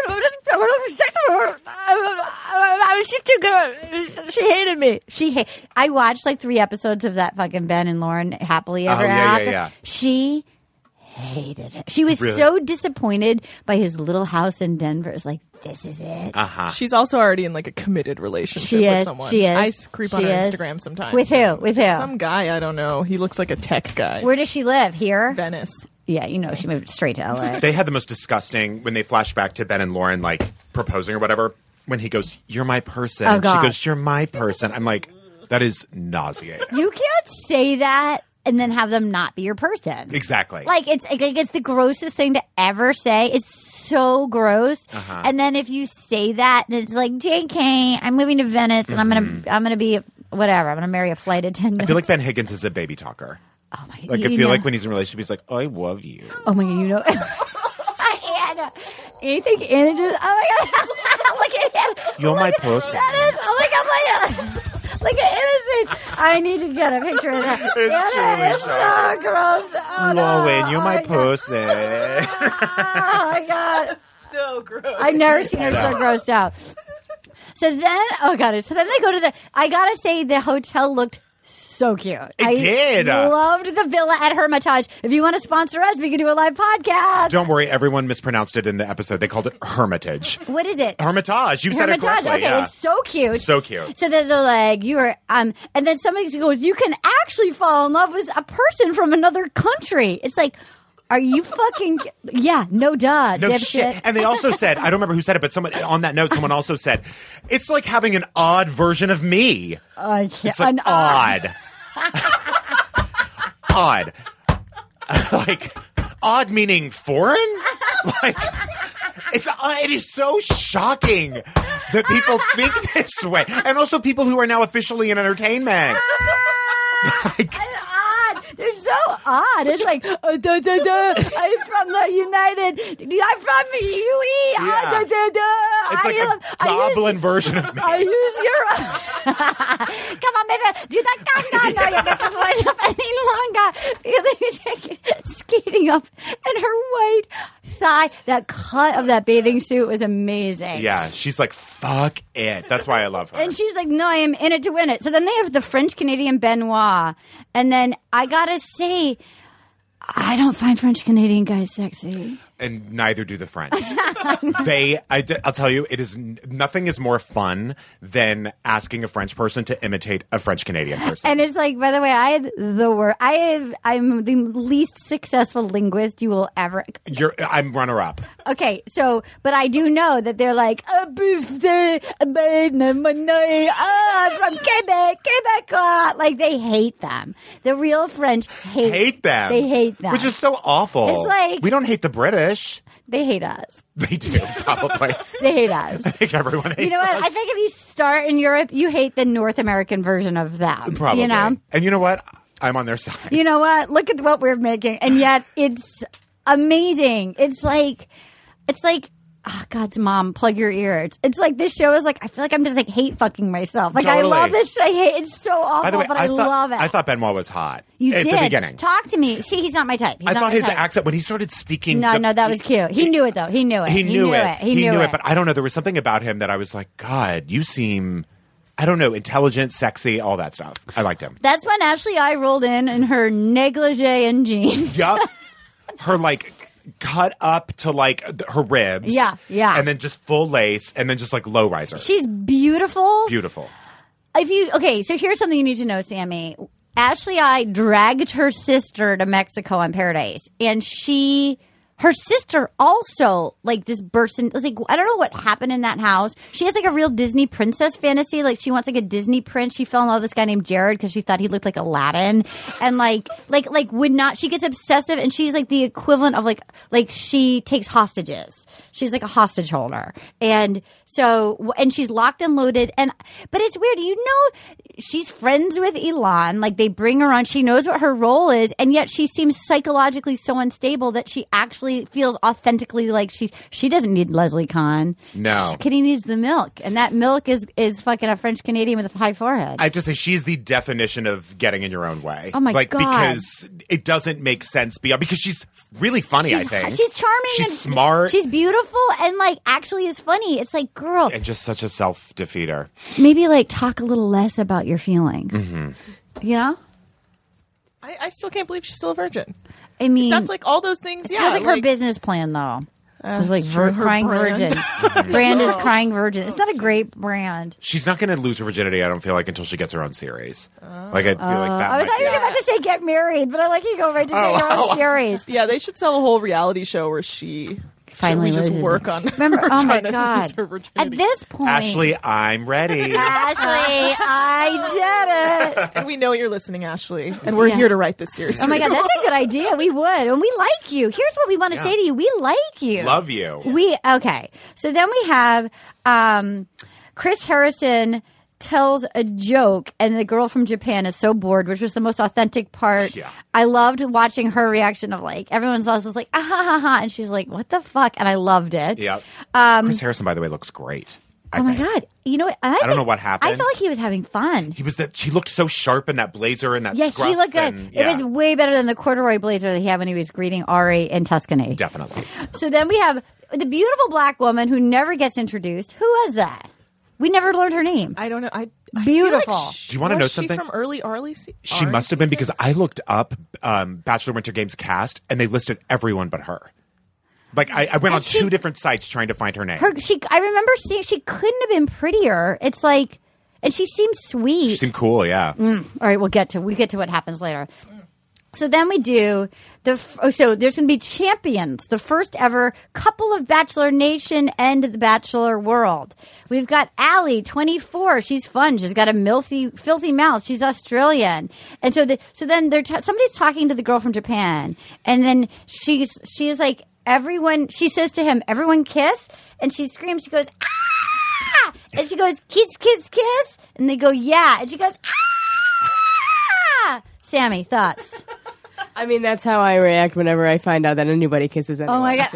She's too good. She hated me. I watched like 3 episodes of that fucking Ben and Lauren Happily Ever After. Yeah. She hated it. She was so disappointed by his little house in Denver. It's like, this is it. She's also already in like a committed relationship with someone. She is. I creep on her Instagram sometimes. With who? With who? Some guy, I don't know. He looks like a tech guy. Where does she live? Here? Venice. Yeah, she moved straight to LA. They had the most disgusting, when they flash back to Ben and Lauren like proposing or whatever, when he goes, "You're my person." Oh, and God. she goes, "You're my person." I'm like, that is nauseating. You can't say that and then have them not be your person. Exactly. Like it's the grossest thing to ever say. It's so gross. And then if you say that and it's like, JK, I'm moving to Venice and I'm gonna be whatever. I'm gonna marry a flight attendant. I feel like Ben Higgins is a baby talker. Oh my God. Like I feel like when he's in a relationship, he's like, "I love you." Oh my God, Anna. You think Anna just? Oh my God! Look at Anna. You're my person. That is. Oh my God! Look at Anna's face. I need to get a picture of that. Anna is so gross. Oh no! Lauren, you're my person. Oh my God! So gross. I've never seen her so grossed out. So then, oh God! So then they go to I gotta say, the hotel looked So cute. It did. Loved the villa at Hermitage. If you want to sponsor us, we can do a live podcast. Don't worry, everyone mispronounced it in the episode. They called it Hermitage. What is it? Hermitage. You said it correctly. Okay, yeah. it's so cute. So cute. So then they're like, you are, and then somebody goes, you can actually fall in love with a person from another country. It's like, are you fucking? Yeah, no duh. No shit. And they also said, I don't remember who said it, but someone on that note, someone also said, it's like having an odd version of me. It's like odd. Odd. Like, odd meaning foreign? Like, it is so shocking that people think this way. And also people who are now officially in entertainment. Like, they're so odd. It's like, I'm from the United. I'm from UE. Yeah. It's like a goblin version of me. I use your. Come on, baby. Do the conga. No, you can't hold up any longer. And then you take it skating up, and her white thigh. That cut of that bathing suit was amazing. Yeah, she's like, fuck it. That's why I love her. And she's like, no, I am in it to win it. So then they have the French-Canadian Benoit. And then I gotta say, I don't find French-Canadian guys sexy. And neither do the French. I'll tell you, it is nothing is more fun than asking a French person to imitate a French Canadian person. And it's like, by the way, I'm the least successful linguist you will ever. I'm runner up. Okay, so, but I do know that they're like, I'm from Quebec, Quebecois. Like, they hate them. The real French hate them. They hate them. Which is so awful. It's like, we don't hate the British. They hate us. They do, probably. They hate us. I think everyone hates us. You know what? I think if you start in Europe, you hate the North American version of them. Probably. You know? And you know what? I'm on their side. You know what? Look at what we're making. And yet it's amazing. It's like, oh, God's mom, plug your ears. It's like this show is like, I feel like I'm just like hate fucking myself. Like, totally. I love this show. It's so awful, By the way, but I love it. I thought Benoit was hot. You at did. the beginning. Talk to me. See, he's not my type. I thought his accent, when he started speaking. No, that was cute. He knew it, though. He knew it. He knew it. But I don't know. There was something about him that I was like, God, you seem, I don't know, intelligent, sexy, all that stuff. I liked him. That's when Ashley I rolled in her negligee and jeans. Yup. Her, like, cut up to, like, her ribs. Yeah. And then just full lace, and then just, like, low risers. She's beautiful. Beautiful. Okay, so here's something you need to know, Sammy. Ashley I dragged her sister to Mexico on Paradise, and her sister also like just burst in. Like, I don't know what happened in that house. She has like a real Disney princess fantasy. Like, she wants like a Disney prince. She fell in love with this guy named Jared because she thought he looked like Aladdin, and like would not. She gets obsessive, and she's like the equivalent of like she takes hostages. She's like a hostage holder, and she's locked and loaded. But it's weird. You know, she's friends with Elon. Like, they bring her on. She knows what her role is, and yet she seems psychologically so unstable that she actually feels authentically like she doesn't need Leslie Kahn. No, Kitty needs the milk, and that milk is fucking a French Canadian with a high forehead. I have to say, she's the definition of getting in your own way. Oh my God! Because it doesn't make sense because she's really funny. I think she's charming. She's and smart. She's beautiful, and like actually is funny. It's like, girl, and just such a self-defeater. Maybe like talk a little less about your feelings. Mm-hmm. You know. I still can't believe she's still a virgin. I mean, that's like all those things. It sounds like her business plan, though. It's like crying brand. virgin. Brand is crying virgin. It's not a great brand. She's not going to lose her virginity, I don't feel like, until she gets her own series. Like, I feel like that. I thought you were about to say get married, but I like you go right to get your own series. Yeah, they should sell a whole reality show where she finally just loses work it. on. Remember? Her Oh my trying to God! lose her virginity. At this point, Ashley, I'm ready. Ashley, I did it. And we know you're listening, Ashley, and we're here to write this series. Oh my God, that's a good idea. We would, and we like you. Here's what we want to say to you: we like you, love you. Okay. So then we have Chris Harrison tells a joke, and the girl from Japan is so bored, which was the most authentic part. Yeah. I loved watching her reaction of like everyone's also like ah ha ha ha, and she's like what the fuck, and I loved it. Yeah. Chris Harrison, by the way, looks great. Oh my God! You know what? I don't know what happened. I felt like he was having fun. She looked so sharp in that blazer and that scruff. He looked good. It was way better than the corduroy blazer that he had when he was greeting Ari in Tuscany. Definitely. So then we have the beautiful black woman who never gets introduced. Who was that? We never learned her name. I don't know. I Beautiful. feel like Do you wanna know was something? She from early Arlie? She must have been, because I looked up Bachelor Winter Games cast, and they listed everyone but her. Like, I went on 2 different sites trying to find her name. I remember seeing she couldn't have been prettier. It's like, and she seems sweet. She seemed cool, yeah. All right, we get to what happens later. So then we do so there's going to be champions, the first ever couple of Bachelor Nation and the Bachelor world. We've got Allie, 24. She's fun. She's got a filthy mouth. She's Australian. And so then somebody's talking to the girl from Japan, and then she's like, everyone. She says to him, "Everyone kiss," and she screams. She goes, "Ah!" And she goes, "Kiss, kiss, kiss," and they go, "Yeah," and she goes, "Ah!" Sammy, thoughts? I mean, that's how I react whenever I find out that anybody kisses anyone. Oh my God. So.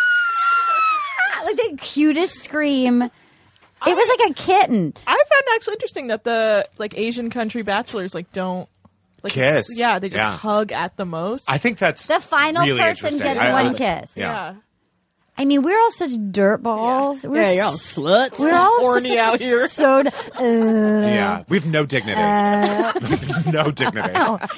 Ah! Like the cutest scream. It was like a kitten. I found it actually interesting that the Asian country bachelors don't kiss. Yeah, they just hug at the most. I think that's the final really person gets one kiss. Yeah. I mean, we're all such dirt balls. Yeah, you're all sluts. We're all horny out here. So, yeah, we have no dignity. No dignity.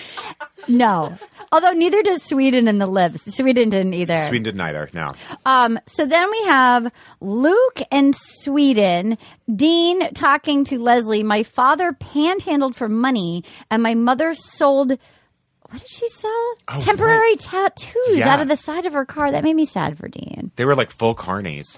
No. Although neither does Sweden and the Libs. Sweden didn't either. Sweden didn't either, no. So then we have Luke and Sweden. Dean talking to Leslie. My father panhandled for money, and my mother sold... What did she sell? Temporary tattoos out of the side of her car. That made me sad for Dean. They were like full carnies.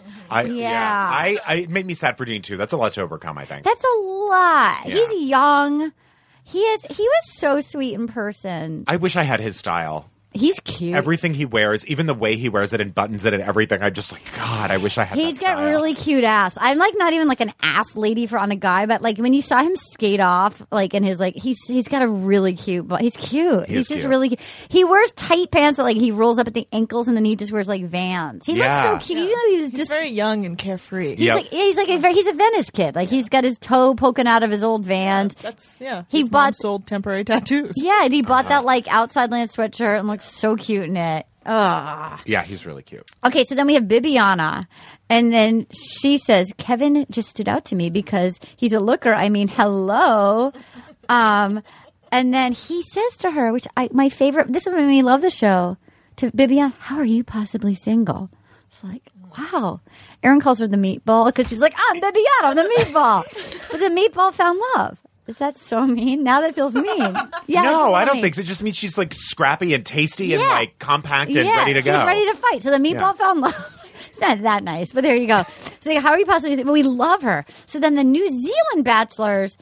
It made me sad for Dean too. That's a lot to overcome, I think. That's a lot. Yeah. He's young. He was so sweet in person. I wish I had his style. He's cute. Everything he wears, even the way he wears it and buttons it and everything, I'm just like, God, I wish I had He's that style. got really cute ass. I'm like not even like an ass lady on a guy, but like when you saw him skate off, like in his like he's got a really cute. But he's cute. He's just cute. really cute. He wears tight pants that like he rolls up at the ankles, and then he just wears like Vans. He looks so cute. Even though He's just very young and carefree. He's a Venice kid. Like he's got his toe poking out of his old Vans. His mom sold temporary tattoos. Yeah, and he bought that like Outside Land sweatshirt and looks so cute in it. Ugh. Yeah, he's really cute. Okay, so then we have Bibiana, and then she says, Kevin just stood out to me because he's a looker. I mean, hello. And then he says to her, my favorite, this is what made me love the show, to Bibiana, how are you possibly single? It's like, wow. Erin calls her the meatball because she's like, I'm Bibiana, I'm the meatball. But the meatball found love. Is that so mean? Now that feels mean. Yeah. No, I don't think so. It just means she's like scrappy and tasty and like compact and ready to go. She's ready to fight. So the meatball found love. It's not that nice, but there you go. So they go, how are you possibly? But we love her. So then the New Zealand bachelors.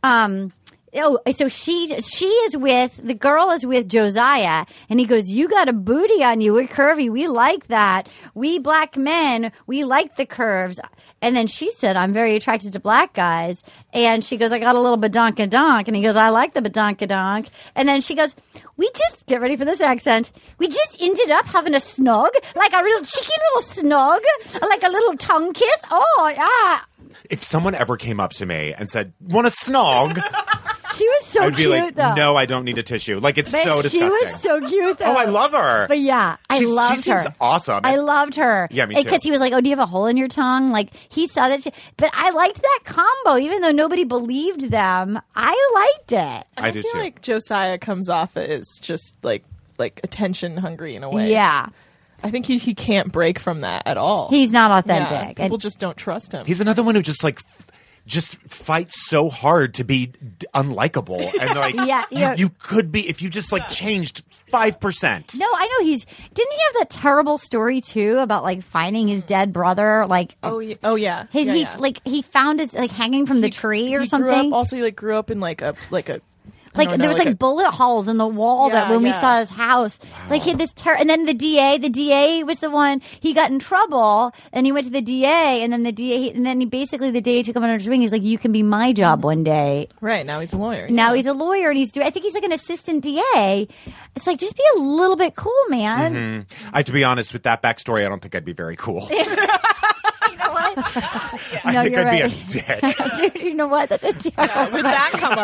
So she is with, the girl is with Josiah, and he goes, you got a booty on you. We're curvy. We like that. We black men, we like the curves. And then she said, I'm very attracted to black guys. And she goes, I got a little badonkadonk. And he goes, I like the badonkadonk. And then she goes, we just, get ready for this accent, we just ended up having a snog, like a real cheeky little snog, like a little tongue kiss. Oh, yeah. If someone ever came up to me and said, want a snog? She was so I'd be cute, like, though. no, I don't need a tissue. Like, it's But so disgusting. She was so cute, though. Oh, I love her. But yeah, I loved she her. She seems awesome. I loved her. Yeah, me too. Because he was like, oh, do you have a hole in your tongue? Like, he saw that. But I liked that combo. Even though nobody believed them, I liked it. I do feel too. like Josiah comes off as just like attention hungry in a way. Yeah. I think he can't break from that at all. He's not authentic. Yeah, people just don't trust him. He's another one who just fights so hard to be unlikable. And like, you could be, if you just like changed 5%. No, I know didn't he have that terrible story too about like finding his dead brother? Like, yeah. He found his like hanging from the tree or something. He grew up in like a Like there was like bullet holes in the wall that when we saw his house, like he had this and then the DA was the one, he got in trouble and he went to the DA and then the DA took him under his wing. He's like, you can be my job one day. Right. Now he's a lawyer. Now he's a lawyer and I think he's like an assistant DA. It's like, just be a little bit cool, man. Mm-hmm. To be honest, with that backstory, I don't think I'd be very cool. You know what? I think I'd be a dick. Dude, you know what? That's a terrible Would that come up?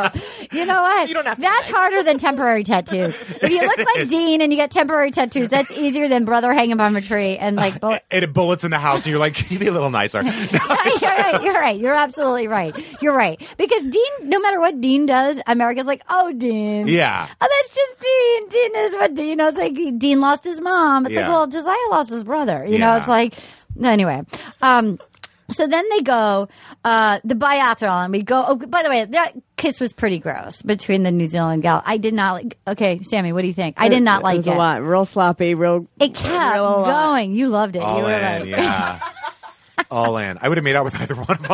You know what? You don't have to That's be nice. harder than temporary tattoos. If you look like Dean and you get temporary tattoos, that's easier than brother hanging from a tree and like And bullets in the house, and you're like, can you be a little nicer? You're right. You're absolutely right. You're right. Because Dean, no matter what Dean does, America's like, oh, Dean. Yeah. Oh, that's just Dean. Dean is what Dean knows. Like, Dean lost his mom. It's like, Yeah. well, Josiah lost his brother. You know, Yeah. it's like, anyway. So then they go, the biathlon. We go, oh, by the way, that kiss was pretty gross between the New Zealand gal. I did not like, okay, Sammy, what do you think? I did not like It was a lot. Real sloppy, real. It kept real lot. going. You loved it. All you were in, like, yeah. All in. I would have made out with either one of them.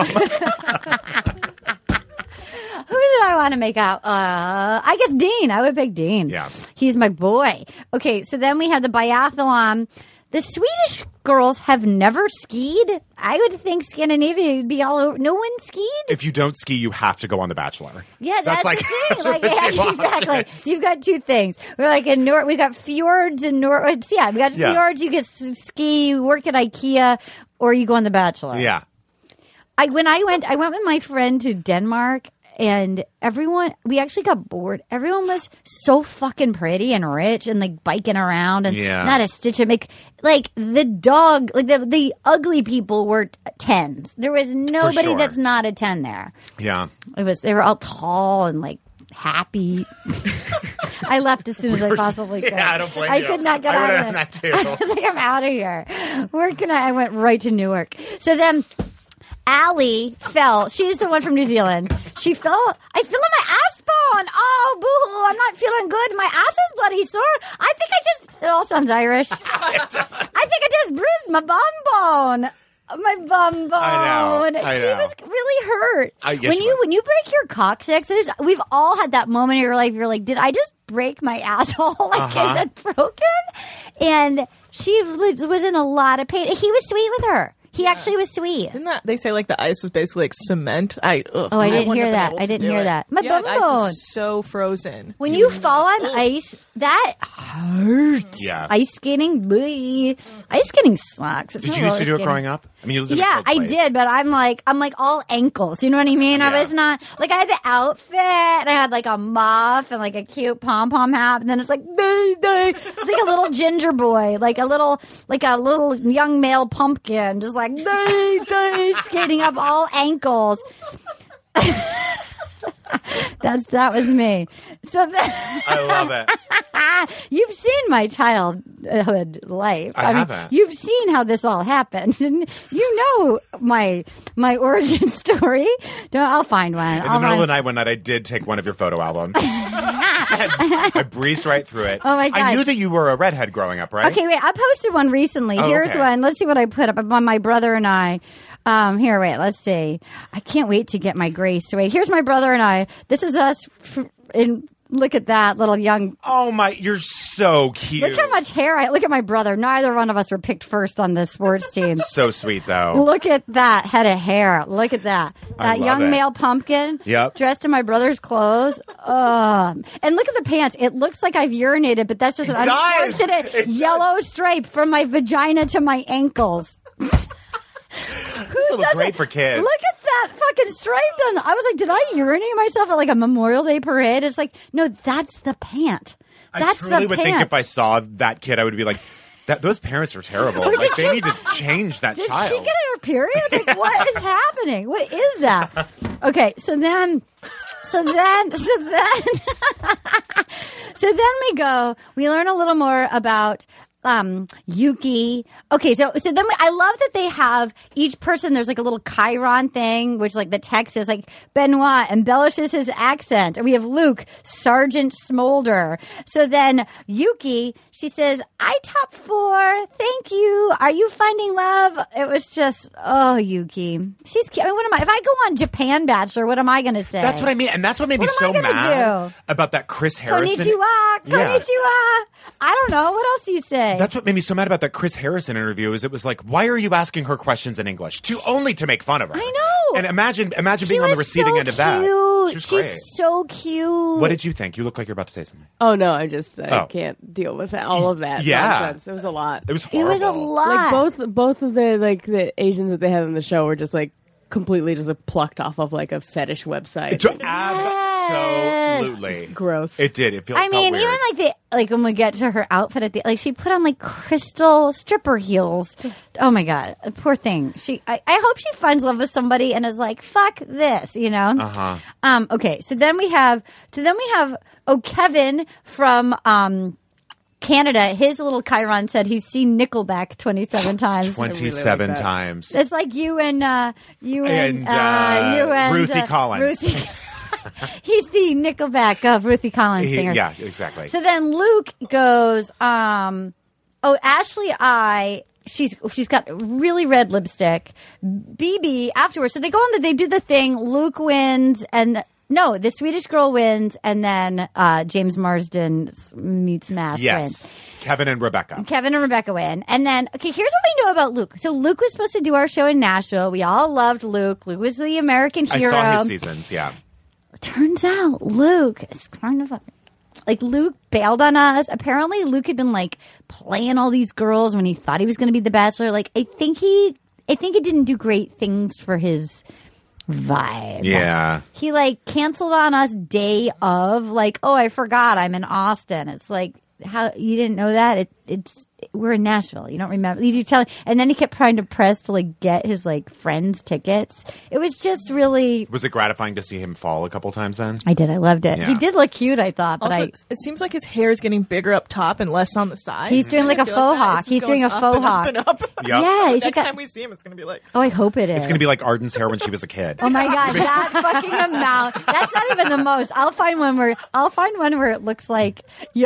Who did I want to make out? I guess Dean. I would pick Dean. Yeah. He's my boy. Okay, so then we had the biathlon. The Swedish girls have never skied. I would think Scandinavia would be all over. No one skied? If you don't ski, you have to go on The Bachelor. Yeah, that's like the thing. Like, the yeah, two exactly. options. You've got two things. We're like in North. We got fjords in North. Yeah, we got Yeah. fjords. You can ski, work at IKEA, or you go on The Bachelor. Yeah. I went with my friend to Denmark, and we actually got bored. Everyone was so fucking pretty and rich and like biking around and Yeah. not a stitch of make. Like the dog, like the ugly people were 10s. There was nobody sure. that's not a 10 there. Yeah. They were all tall and like happy. I left as soon as I possibly could. Yeah, I don't blame I you. could not get I out would've of done it. that too. I was like, I'm out of here. Where can I went right to Newark. So then Allie fell. She's the one from New Zealand. She fell. I fell on my ass bone. Oh, boo-hoo. I'm not feeling good. My ass is bloody sore. I think it all sounds Irish. I think I just bruised my bum bone. My bum bone. I know. She was really hurt. Yes, she was. When you break your coccyx, we've all had that moment in your life. You're like, did I just break my asshole? Like, is it broken? And she was in a lot of pain. He was sweet with her. He actually was sweet. Didn't that they say like the ice was basically like cement? I didn't wouldn't hear have been that. able I to didn't do hear it. that. My yeah, bum the ice bone. is so frozen. When you fall on ice, that hurts. Yeah. Ice skating, bleh. Ice skating sucks. It's Did not you used to roller do it skating. growing up? I mean, you lived in a Yeah, cold I place. did, but I'm like all ankles. You know what I mean? I Yeah. was not like I had the outfit and I had like a muff and like a cute pom pom hat, and then it's like it's like a little ginger boy, like a little young male pumpkin, just like skating up all ankles. That was me. So I love it. you've seen my childhood life. I haven't. You've seen how this all happened, and you know my origin story. I'll find one. In the middle of the night one night, I did take one of your photo albums. I breezed right through it. Oh, my God. I knew that you were a redhead growing up, right? Okay, wait. I posted one recently. Oh, Here's okay. one. Let's see what I put up on my brother and I. Here, wait. Let's see. I can't wait to get my grace. Wait. Here's my brother and I. This is us. Look at that little young. Oh my! You're so cute. Look how much hair look at my brother. Neither one of us were picked first on this sports team. So sweet, though. Look at that head of hair. Look at that. I That love young it. male pumpkin Yep. dressed in my brother's clothes. And look at the pants. It looks like I've urinated, but that's just an It does. unfortunate It yellow stripe from my vagina to my ankles. This look great for kids. Look at that fucking stripe done. I was like, did I urinate myself at like a Memorial Day parade? It's like, no, that's the pant. I That's truly the would pant. think if I saw that kid, I would be like, those parents are terrible. Or Like, did they she- need to change that Did child. she get her period? Like, what is happening? What is that? Okay, so then we learn a little more about Yuki. Okay, so then I love that they have each person. There's like a little Chiron thing, which like the text is like Benoit embellishes his accent, and we have Luke, Sergeant Smolder. So then Yuki, she says, "I top 4. Thank you. Are you finding love?" It was just Yuki. She's cute. I mean, what am I? If I go on Japan Bachelor, what am I going to say? That's what I mean, and that's what made me What am I so gonna mad do? about that Chris Harrison. Konnichiwa, Yeah. konnichiwa. I don't know. What else do you say? That's what made me so mad about that Chris Harrison interview. Is it was like, why are you asking her questions in English? Only to make fun of her. I know. And imagine She being on the was receiving so end of that. cute. She was She's great. so cute. What did you think? You look like you're about to say something. Oh no, I Oh. can't deal with all of that Yeah. nonsense. It was a lot. It was It horrible. was a lot. Like both of the Asians that they had on the show were just like completely just plucked off of like a fetish website. Absolutely. Absolutely. It's gross. It did. It felt I mean, weird. even like when we get to her outfit at the she put on like crystal stripper heels. Oh my god, poor thing. I hope she finds love with somebody and is like, fuck this, you know. Okay, so then we have Kevin from Canada. His little Chiron said he's seen Nickelback 27 times. 27 times. It's like you and Ruthie Collins. He's the Nickelback of Ruthie Collins singer. Yeah, exactly. So then Luke goes, Ashley I. She's got really red lipstick. BB afterwards. So they go on they do the thing. Luke wins the Swedish girl wins, and then James Marsden meets Mask wins. Kevin and Rebecca win. And then, okay, here's what we know about Luke. So Luke was supposed to do our show in Nashville. We all loved Luke. Luke was the American hero. I saw his seasons, yeah. Turns out Luke is kind of Luke bailed on us. Apparently Luke had been playing all these girls when he thought he was going to be the Bachelor. I think he didn't do great things for his vibe. Yeah. He canceled on us day of I forgot I'm in Austin. It's how you didn't know that? We're in Nashville. You don't remember. You tell, and then he kept trying to press to get his friends' tickets. It was just really. Was it gratifying to see him fall a couple times then? I did. I loved it. Yeah. He did look cute, I thought. But also, it seems like his hair is getting bigger up top and less on the side. He's doing a faux hawk. He's doing a faux hawk. Up. Yep. Yeah. Next time we see him, it's going to be Oh, I hope it is. It's going to be like Arden's hair when she was a kid. Oh my god, that fucking amount. That's not even the most. I'll find one where it looks like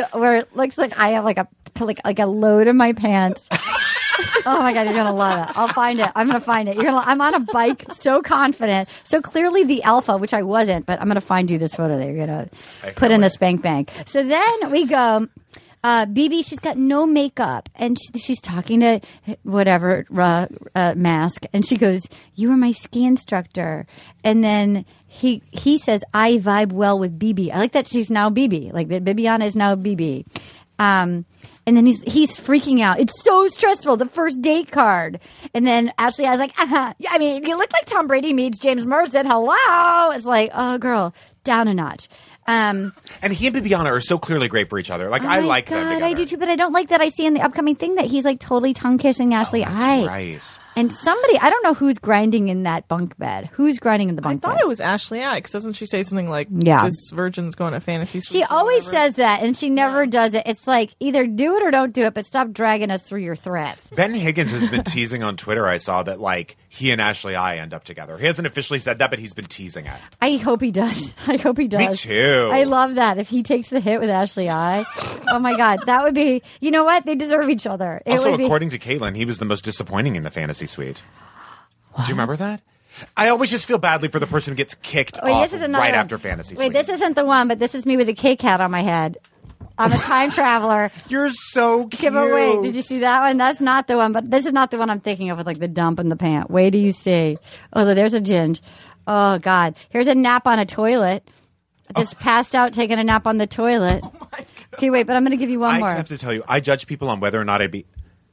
I have a load in my pants. Oh my god, you're gonna love it. I'll find it. I'm gonna find it. I'm on a bike, so confident, so clearly the alpha, which I wasn't, but I'm gonna find you this photo that you're gonna put in the spank bank. So then we go. BB, she's got no makeup, and she's talking to whatever Mask, and she goes, "You were my ski instructor," and then he says, "I vibe well with BB." I like that she's now BB, that Bibiana is now BB. And then he's freaking out. It's so stressful. The first date card. And then Ashley, I was like, I mean, you look like Tom Brady meets James Marsden. Hello. It's oh, girl, down a notch. And he and Bibiana are so clearly great for each other. I like them together. I do too, but I don't like that I see in the upcoming thing that he's totally tongue kissing Ashley. That's right. And somebody, I don't know who's grinding in that bunk bed. Who's grinding in the bunk bed? I thought it was Ashley I, because doesn't she say something this virgin's going to fantasy suites? She always says that, and she never does it. It's either do it or don't do it, but stop dragging us through your threats. Ben Higgins has been teasing on Twitter. I saw that he and Ashley I end up together. He hasn't officially said that, but he's been teasing it. I hope he does. I hope he does. Me too. I love that. If he takes the hit with Ashley I, oh my god, that would be. You know what? They deserve each other. Also, according to Caitlin, he was the most disappointing in the fantasy suite. What? Do you remember that? I always just feel badly for the person who gets kicked off right after fantasy suite. Wait, this isn't the one, but this is me with a cake hat on my head. I'm a time traveler. You're so cute. Okay, but wait, did you see that one? That's not the one, but this is not the one I'm thinking of with the dump in the pant. Wait do you see. Oh, there's a ginge. Oh, God. Here's a nap on a toilet. Just passed out taking a nap on the toilet. Oh, my God. Okay, wait, but I'm going to give you one more. I have to tell you, I judge people on whether or not I'd be...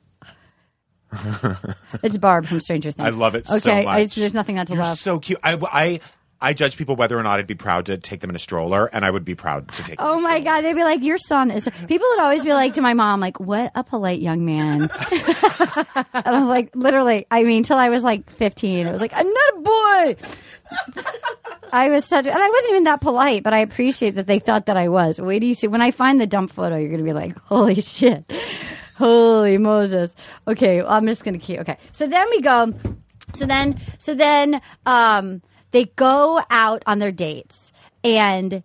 It's Barb from Stranger Things. I love it so much. There's nothing not to love. You're so cute. I judge people whether or not I'd be proud to take them in a stroller, and I would be proud to take them Oh, my God. They'd be like, your son is... People would always be like to my mom, what a polite young man. And I was literally, till I was 15. It was I'm not a boy. I was and I wasn't even that polite, but I appreciate that they thought that I was. Wait do you see? When I find the dump photo, you're going to be like, holy shit. Holy Moses. Okay, well, I'm just going to keep. Okay. So then we go. So then they go out on their dates and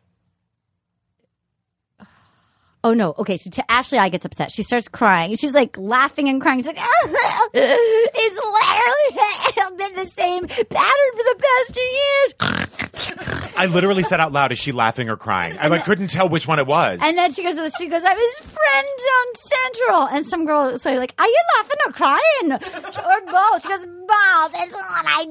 oh no. Okay, so Ashley I gets upset. She starts crying. She's laughing and crying. She's it's literally been the same pattern for the past 2 years. I literally said out loud, is she laughing or crying? I couldn't tell which one it was. And then she goes, I'm his friend on Central. And some girl say are you laughing or crying? Or both. She goes, both. It's what I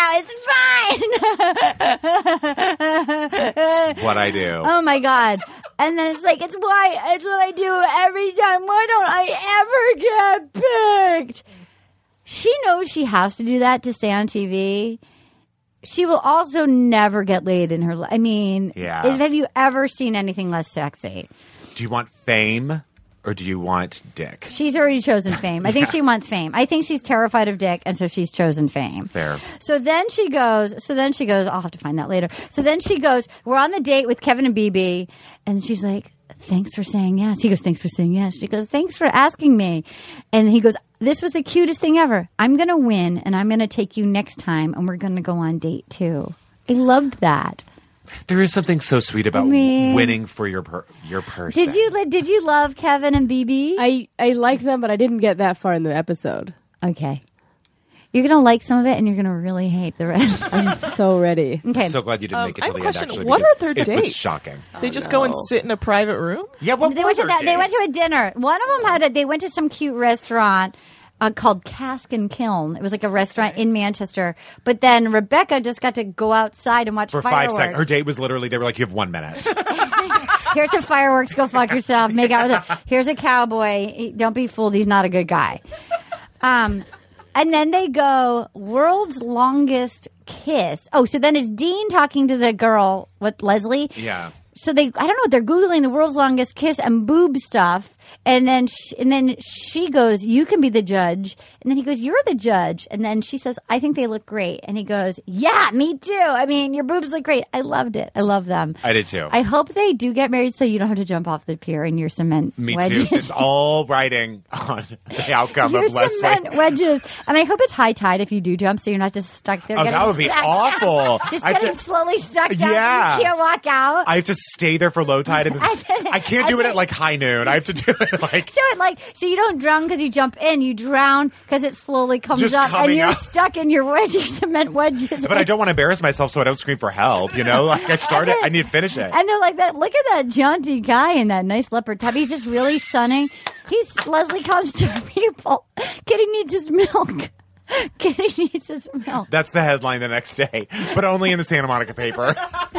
do. It's fine. It's what I do. Oh my God. And then it's it's what I do every time. Why don't I ever get picked? She knows she has to do that to stay on TV. she will also never get laid in her life. I mean, have you ever seen anything less sexy? Do you want fame or do you want dick? She's already chosen fame. I think she wants fame. I think she's terrified of dick, and so she's chosen fame. Fair. So then she goes, I'll have to find that later. So then she goes, we're on the date with Kevin and BB, and she's like, thanks for saying yes. He goes, thanks for saying yes. She goes, thanks for asking me. And he goes, this was the cutest thing ever. I'm going to win, and I'm going to take you next time, and we're going to go on date too. I loved that. There is something so sweet about winning for your person. Did you love Kevin and BB? I liked them, but I didn't get that far in the episode. Okay. You're going to like some of it, and you're going to really hate the rest. I'm so ready. Okay. I'm so glad you didn't make it to the end, actually. What are their dates? It was shocking. They just go and sit in a private room? Yeah, they went to a dinner. One of them they went to some cute restaurant called Cask and Kiln. It was like a restaurant in Manchester. But then Rebecca just got to go outside and watch for fireworks. 5 seconds. Her date was literally, they were like, you have 1 minute. Here's some fireworks. Go fuck yourself. Make out with it. Here's a cowboy. Don't be fooled. He's not a good guy. And then they go, world's longest kiss. Oh, so then is Dean talking to the girl, Leslie? Yeah. So I don't know what they're Googling, the world's longest kiss and boob stuff. And then she goes, you can be the judge. And then he goes, you're the judge. And then she says, I think they look great. And he goes, yeah, me too. I mean, your boobs look great. I loved it. I love them. I did too. I hope they do get married so you don't have to jump off the pier in your cement wedges. Me too. It's all riding on the outcome of Leslie. Cement wedges. And I hope it's high tide if you do jump so you're not just stuck there. Oh, that would be awful. Just getting slowly sucked down. Yeah. You can't walk out. I have to stay there for low tide. And I can't do it at like high noon. I have to do it like... So you don't drown because you jump in. You drown because it slowly comes just up and you're up. Stuck in your cement wedges. But I don't want to embarrass myself so I don't scream for help, you know? Like I need to finish it. And they're like, look at that jaunty guy in that nice leopard top. He's just really stunning. Leslie comes to people. Kitty needs his milk. Kitty needs his milk. That's the headline the next day, but only in the Santa Monica paper.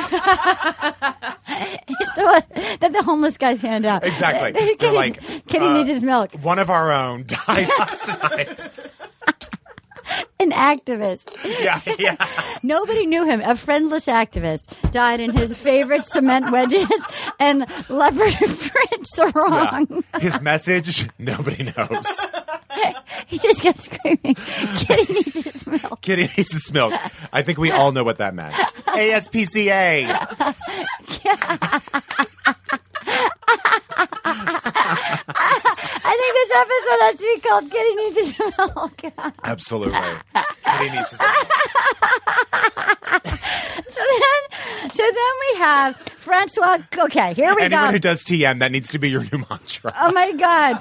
That the homeless guys hand out. Exactly. Kitty needs his milk. One of our own died last night. An activist. Yeah. Nobody knew him. A friendless activist died in his favorite cement wedges and leopard print sarong. Yeah. His message, nobody knows. He just kept screaming, Kitty needs his milk. Kitty needs his milk. I think we all know what that meant. ASPCA. I think this episode has to be called Kitty Needs His Milk. Absolutely. Kitty needs his milk. So then we have Francois. Okay, here we go. Anyone who does TM, that needs to be your new mantra. Oh my God.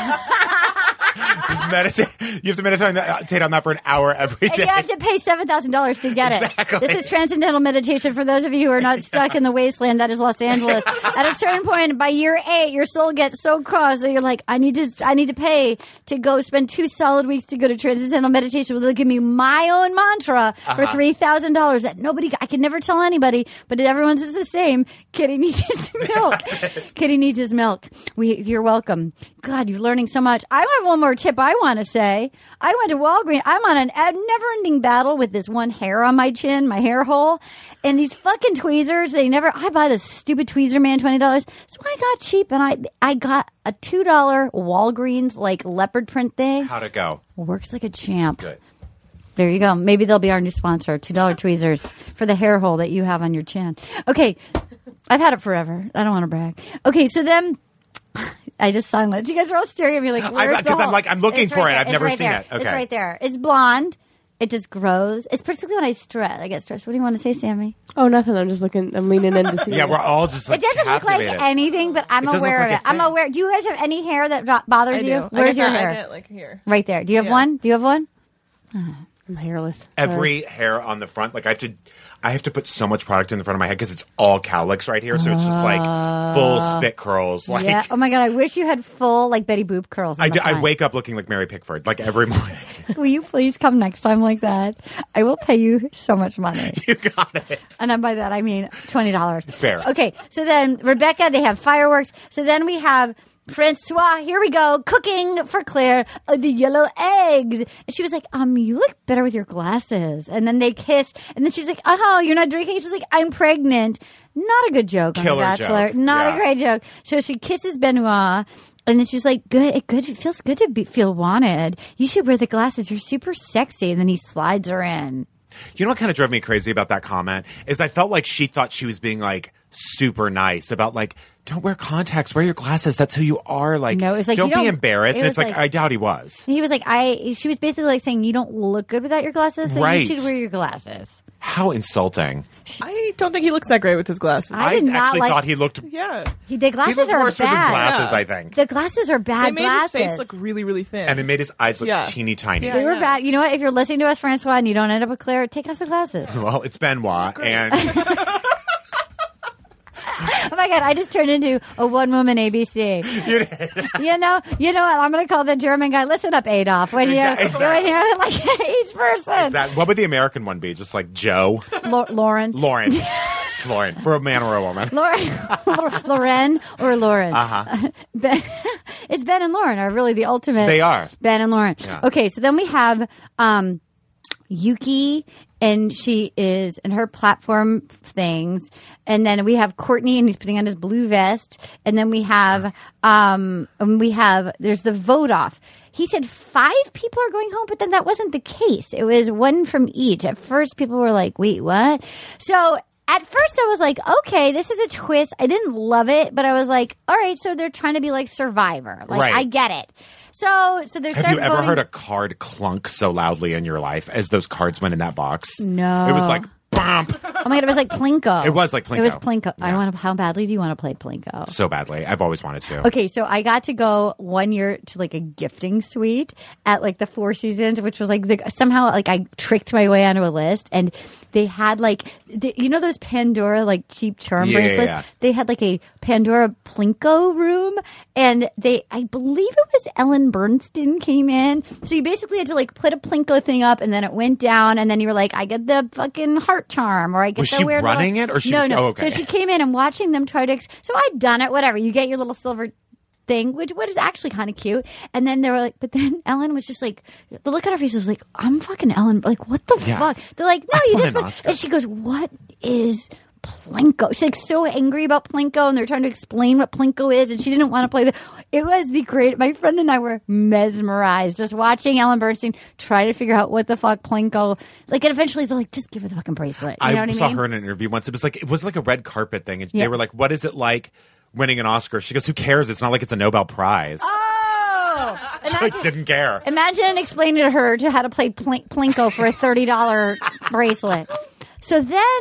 Just meditate. You have to meditate on that for an hour every day. And you have to pay $7,000 to get exactly. it. This is transcendental meditation for those of you who are not stuck in the wasteland that is Los Angeles. At a certain point, by year 8, your soul gets so crossed that you're like, I need to pay to go spend 2 solid weeks to go to transcendental meditation. Well, they'll give me my own mantra for $3,000 that I could never tell anybody, but everyone's is the same. Kitty needs his milk. Kitty needs his milk. You're welcome. God, you're learning so much. I have one more tip I want to say. I went to Walgreens. I'm on a never-ending battle with this one hair on my chin, my hair hole, and these fucking tweezers. I buy this stupid tweezer man $20, so I got cheap and I got a $2 Walgreens like leopard print thing. How'd it go? Works like a champ. Good. There you go. Maybe they'll be our new sponsor. $2 tweezers for the hair hole that you have on your chin. Okay, I've had it forever. I don't want to brag. Okay, so then. I just silenced. You guys are all staring at me like, where's the hole? I'm looking for it. I've never seen it. Okay. It's right there. It's blonde. It just grows. It's particularly when I get stressed. What do you want to say, Sammy? Oh, nothing. I'm just looking. I'm leaning in to see. Yeah, we're all just like it doesn't look like anything, but I'm aware of it. I'm aware. Do you guys have any hair that bothers you? Where's your hair? I get like here. Right there. Do you have one? Do you have one? I'm hairless. Every hair on the front, like I have to put so much product in the front of my head because it's all cowlicks right here, so it's just like full spit curls. Like, yeah. Oh my God, I wish you had full like Betty Boop curls. I wake up looking like Mary Pickford like every morning. Will you please come next time like that? I will pay you so much money. You got it. And by that I mean $20. Fair. Okay, so then Rebecca, they have fireworks. So then we have Francois, here we go, cooking for Claire the yellow eggs. And she was like, you look better with your glasses. And then they kissed. And then she's like, oh, you're not drinking? She's like, I'm pregnant. Not a good joke on The Bachelor. Joke. Not a great joke. So she kisses Benoit. And then she's like, good. It feels good to feel wanted. You should wear the glasses. You're super sexy. And then he slides her in. You know what kind of drove me crazy about that comment is I felt like she thought she was being like super nice about like, don't wear contacts, wear your glasses. That's who you are. Like, no, it was like don't be embarrassed. And it's like, I doubt he was. He was like, she was basically like saying, you don't look good without your glasses, so you should wear your glasses. How insulting. I don't think he looks that great with his glasses. I did not actually like, thought he looked. Yeah. The glasses he looked are worse bad. with his glasses, Yeah. I think. The glasses are bad They made glasses. his face look really, really thin. And it made his eyes look teeny tiny. They were bad. You know what? If you're listening to us, Francois, and you don't end up with Claire, take off the glasses. Well, it's Benoit. And oh my God, I just turned into a one-woman ABC. You know what? I'm going to call the German guy. Listen up, Adolf. When you're like each person. Exactly. What would the American one be? Just like Joe? Lauren. Lauren. Lauren. For a man or a woman. Lauren or Lauren. Uh-huh. It's Ben and Lauren are really the ultimate. They are. Ben and Lauren. Yeah. Okay, so then we have Yuki, and she is in her platform things. And then we have Courtney, and he's putting on his blue vest. And then we have there's the vote off. He said 5 people are going home, but then that wasn't the case. It was one from each. At first, people were like, wait, what? So at first, I was like, okay, this is a twist. I didn't love it, but I was like, all right, so they're trying to be like Survivor. Like, right. I get it. So they're Have you ever heard a card clunk so loudly in your life as those cards went in that box? No. It was like, bump. Oh my God, it was like Plinko. It was like Plinko. It was Plinko. Yeah. How badly do you want to play Plinko? So badly. I've always wanted to. Okay, so I got to go one year to like a gifting suite at like the Four Seasons, which was like somehow like I tricked my way onto a list, and they had like you know those Pandora like cheap charm bracelets. Yeah. They had like a Pandora Plinko room, and I believe it was Ellen Bernstein came in. So you basically had to like put a Plinko thing up, and then it went down, and then you were like, I get the fucking heart charm, or I get Was the she weird running little... it, or she no, was... no. Oh, okay. So she came in and watching them try to. So I'd done it. Whatever. You get your little silver thing, which is actually kind of cute. And then they were like, but then Ellen was just like, the look on her face was like, I'm fucking Ellen. Like, what the fuck? They're like, no, you just. And she goes, what is Plinko? She's like so angry about Plinko, and they're trying to explain what Plinko is, and she didn't want to play it was the great. My friend and I were mesmerized just watching Ellen Bernstein try to figure out what the fuck Plinko. Like, and eventually they're like, just give her the fucking bracelet. You know what I mean? saw her in an interview once. It was like a red carpet thing, and they were like, "What is it like winning an Oscar?" She goes, "Who cares? It's not like it's a Nobel Prize." Oh, she like didn't care. Imagine explaining to her how to play Plinko for a $30 bracelet. So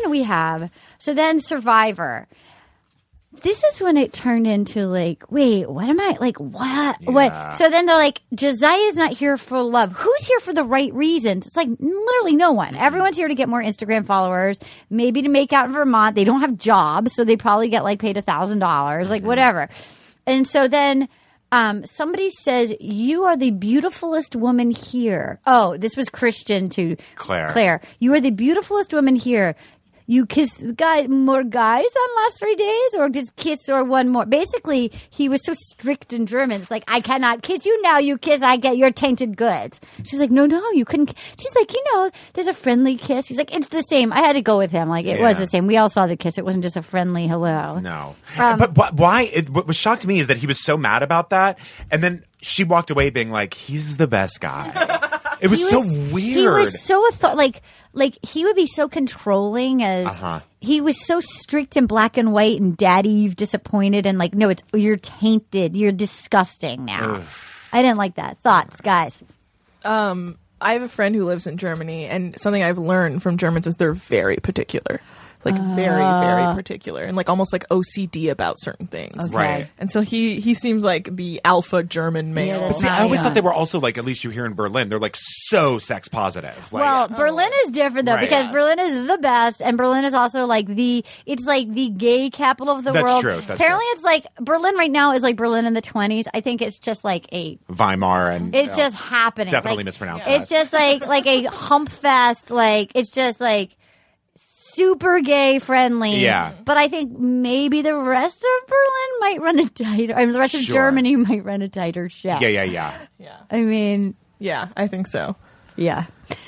then Survivor. This is when it turned into like, wait, what am I like? What? Yeah. What? So then they're like, Josiah's not here for love. Who's here for the right reasons? It's like literally no one. Everyone's here to get more Instagram followers, maybe to make out in Vermont. They don't have jobs, so they probably get like paid $1,000, like whatever. And so then somebody says, you are the beautifulest woman here. Oh, this was Christian to Claire. You are the beautifulest woman here. You kiss more guys on last 3 days, or just kiss or one more? Basically, he was so strict in German. It's like, I cannot kiss you now. You kiss, I get your tainted goods. She's like, no, you couldn't. She's like, there's a friendly kiss. He's like, it's the same. I had to go with him. Like, it was the same. We all saw the kiss. It wasn't just a friendly hello. No. But why? What was shocked to me is that he was so mad about that, and then she walked away being like, he's the best guy. It was so weird. He was so like he would be so controlling as he was so strict and black and white and daddy, you've disappointed, and like, no, you're tainted, you're disgusting now. Ugh. I didn't like that. Thoughts, guys? I have a friend who lives in Germany, and something I've learned from Germans is they're very particular. Like very, very particular, and like almost like OCD about certain things. Okay. Right. And so he seems like the alpha German male. Yeah, But see, I always thought they were also like, at least you hear in Berlin, they're like so sex positive. Like, well, Berlin is different though, because Berlin is the best, and Berlin is also like it's like the gay capital of the world. That's true. Apparently, it's like Berlin right now is like Berlin in the 20s. I think it's just like Weimar, and it's just happening. Definitely like, mispronounced It's that. just like a hump fest. Like it's just like super gay friendly. Yeah. But I think maybe the rest of Berlin might run a tighter. I mean, the rest of Germany might run a tighter ship. Yeah. I mean, Yeah, I think so. yeah.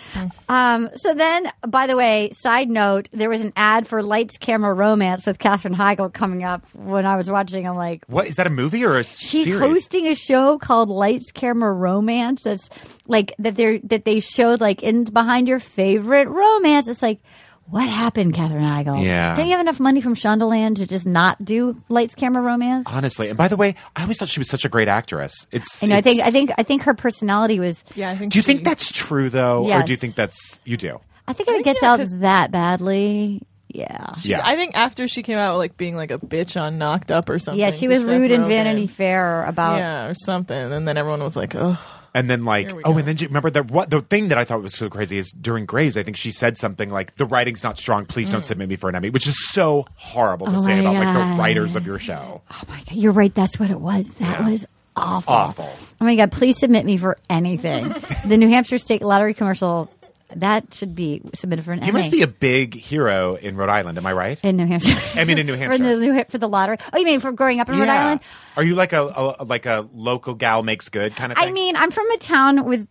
So then, by the way, side note, there was an ad for Lights, Camera, Romance with Katherine Heigl coming up when I was watching. I'm like, What is that, a movie or a she's series? hosting a show called Lights, Camera, Romance. That's like that they showed like in behind your favorite romance. It's like, what happened, Katherine Heigl? Yeah. Don't you have enough money from Shondaland to just not do Lights, Camera, Romance? Honestly, and by the way, I always thought she was such a great actress. I think her personality was. Yeah, I think. Do you think that's true though, or Yes. do you think that's you do? I think if it gets out that badly. Yeah. Yeah. I think after she came out like being like a bitch on Knocked Up or something. Yeah, she to was Seth rude in Rogen. Vanity Fair about. Yeah, or something, and then everyone was like, "Oh." And then like, Here we oh, go. and then do you remember the thing that I thought was so crazy is during Grey's, I think she said something like, "The writing's not strong. Please don't submit me for an Emmy," which is so horrible to Oh say my about like God. the writers of your show. Oh my God, you're right. That's what it was. That was awful. Awful. Oh my God, please submit me for anything. The New Hampshire State Lottery commercial, that should be submitted for an Emmy. You must be a big hero in Rhode Island. Am I right? in New Hampshire. I mean, in New Hampshire. for the lottery. Oh, you mean for growing up in Rhode Island? Are you like a local gal makes good kind of thing? I mean, I'm from a town with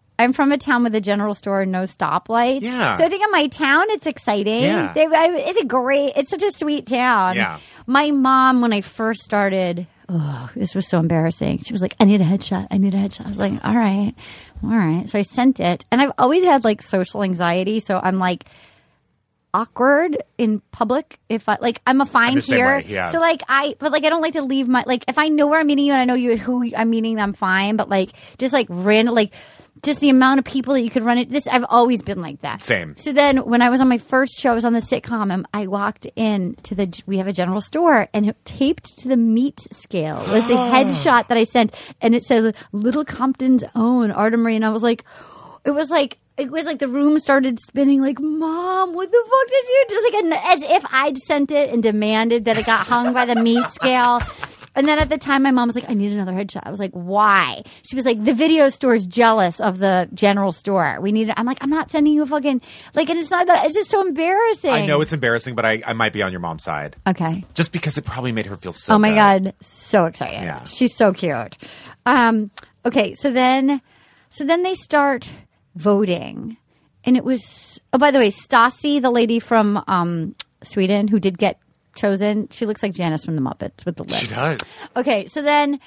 a general store and no stoplights. Yeah. So I think in my town, it's exciting. Yeah. It's such a sweet town. Yeah. My mom, when I first started, this was so embarrassing. She was like, I need a headshot. I was like, all right. So I sent it. And I've always had like social anxiety. So I'm like awkward in public. If I'm a fine I'm the same here. way, yeah. So I don't like to leave my, like, if I know where I'm meeting you and I know you who I'm meeting, I'm fine. But like, just like random, like, just the amount of people that you could run it. I've always been like that. Same. So then when I was on my first show, I was on the sitcom, and I walked in we have a general store, and it taped to the meat scale was the headshot that I sent, and it said Little Compton's own Arden Marie, and I was like, it was like the room started spinning, like, Mom, what the fuck did you do? Just like as if I'd sent it and demanded that it got hung by the meat scale. And then at the time, my mom was like, I need another headshot. I was like, why? She was like, the video store's jealous of the general store. We need it. I'm like, I'm not sending you a fucking, like, and it's not that, it's just so embarrassing. I know it's embarrassing, but I might be on your mom's side. Okay. Just because it probably made her feel so Oh my good. God. So excited. Yeah. She's so cute. Okay. So then they start voting. And it was, oh, by the way, Stassi, the lady from Sweden who did get chosen, she looks like Janice from the Muppets with the lips. She does. Okay, so then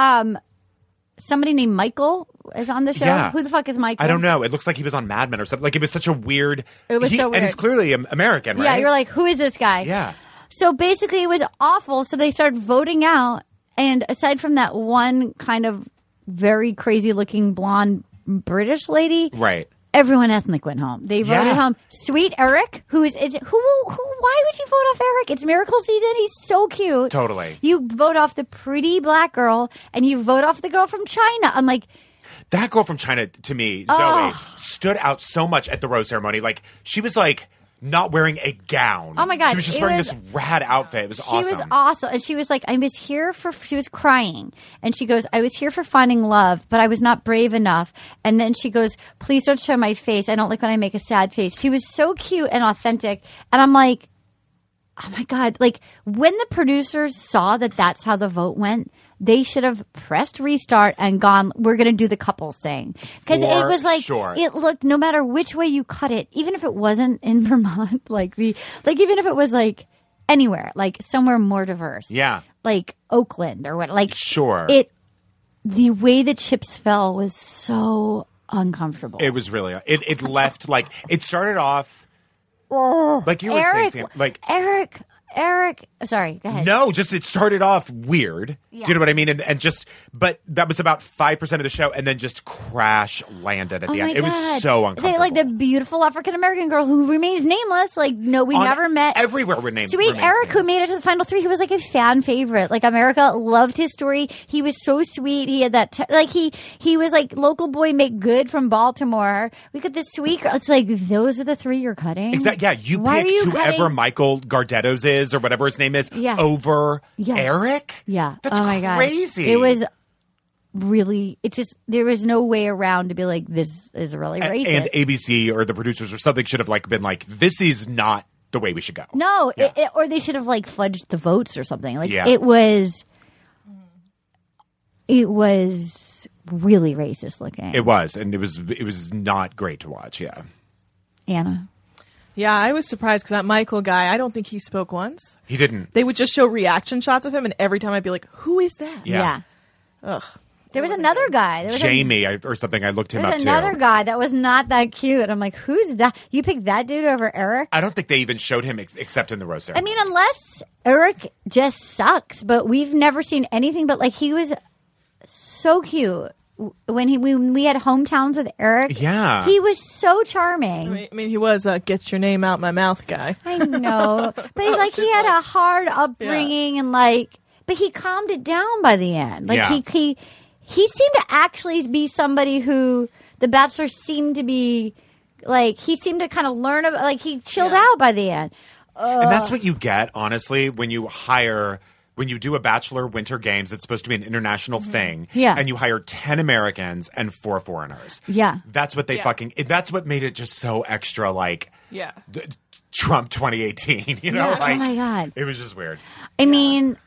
somebody named Michael is on the show. Yeah. Who the fuck is Michael? I don't know. It looks like he was on Mad Men or something. Like, it was such a weird. It was so weird. And he's clearly American, right? Yeah, you're like, who is this guy? Yeah. So basically, it was awful. So they started voting out, and aside from that one kind of very crazy looking blonde British lady, Right. everyone ethnic went home. They voted Yeah. home. Sweet Eric, who? Why would you vote off Eric? It's Miracle season. He's so cute. Totally. You vote off the pretty black girl, and you vote off the girl from China. I'm like, That girl from China, to me, Zoe, stood out so much at the rose ceremony. Like, she was like not wearing a gown. Oh my God, She was just it wearing was- this rad outfit. It was she awesome. was awesome. And she was like, she was crying. And she goes, I was here for finding love, but I was not brave enough. And then she goes, please don't show my face. I don't like when I make a sad face. She was so cute and authentic. And I'm like, oh my God. Like, when the producers saw that that's how the vote went, they should have pressed restart and gone, we're going to do the couples thing. Because it For was like, sure. it looked, no matter which way you cut it, even if it wasn't in Vermont, even if it was like anywhere, like somewhere more diverse. Yeah. Like Oakland or what, like. Sure. The way the chips fell was so uncomfortable. It was really. It left, like, it started off. Like you were saying, Sam, like. Eric, sorry, go ahead. No, just it started off weird. Do you know what I mean? And just, but that was about 5% of the show, and then just crash landed at the end. It was so uncomfortable. Like the beautiful African American girl who remains nameless. Like, no, we never met. Everywhere we're named. Sweet Eric, who made it to the final three, he was like a fan favorite. Like, America loved his story. He was so sweet. He had that, he was like local boy make good from Baltimore. We got this sweet girl. It's like, those are the three you're cutting? Exactly. Yeah, you Why picked are you whoever cutting? Michael Gardettos is, or whatever his name is, over Eric? Yeah. That's oh my God. crazy. It was really, there was no way around to be like, this is really racist. And ABC or the producers or something should have been like, this is not the way we should go. No, Yeah. or they should have like fudged the votes or something. Like Yeah. it was really racist looking. It was, and it was not great to watch. Yeah. Anna. Yeah, I was surprised because that Michael guy, I don't think he spoke once. He didn't. They would just show reaction shots of him, and every time I'd be like, who is that? Yeah. Ugh. There was another guy. There was Jamie or something. I looked him up There's too. another guy that was not that cute. I'm like, who's that? You picked that dude over Eric? I don't think they even showed him except in the rose I ceremony. mean, unless Eric just sucks, but we've never seen anything but like he was so cute. When we had hometowns with Eric, Yeah. he was so charming. I mean, he was a get your name out my mouth guy. I know, but like he had a hard upbringing and like, but he calmed it down by the end. Like Yeah. he seemed to actually be somebody who the Bachelor seemed to be like. He seemed to kind of learn about. Like he chilled out by the end. And that's what you get, honestly, when you do a Bachelor Winter Games that's supposed to be an international thing. Yeah. And you hire 10 Americans and 4 foreigners. Yeah. That's what they that's what made it just so extra like Yeah. Trump 2018, you know? Yeah. Like, Oh my God. It was just weird. I mean,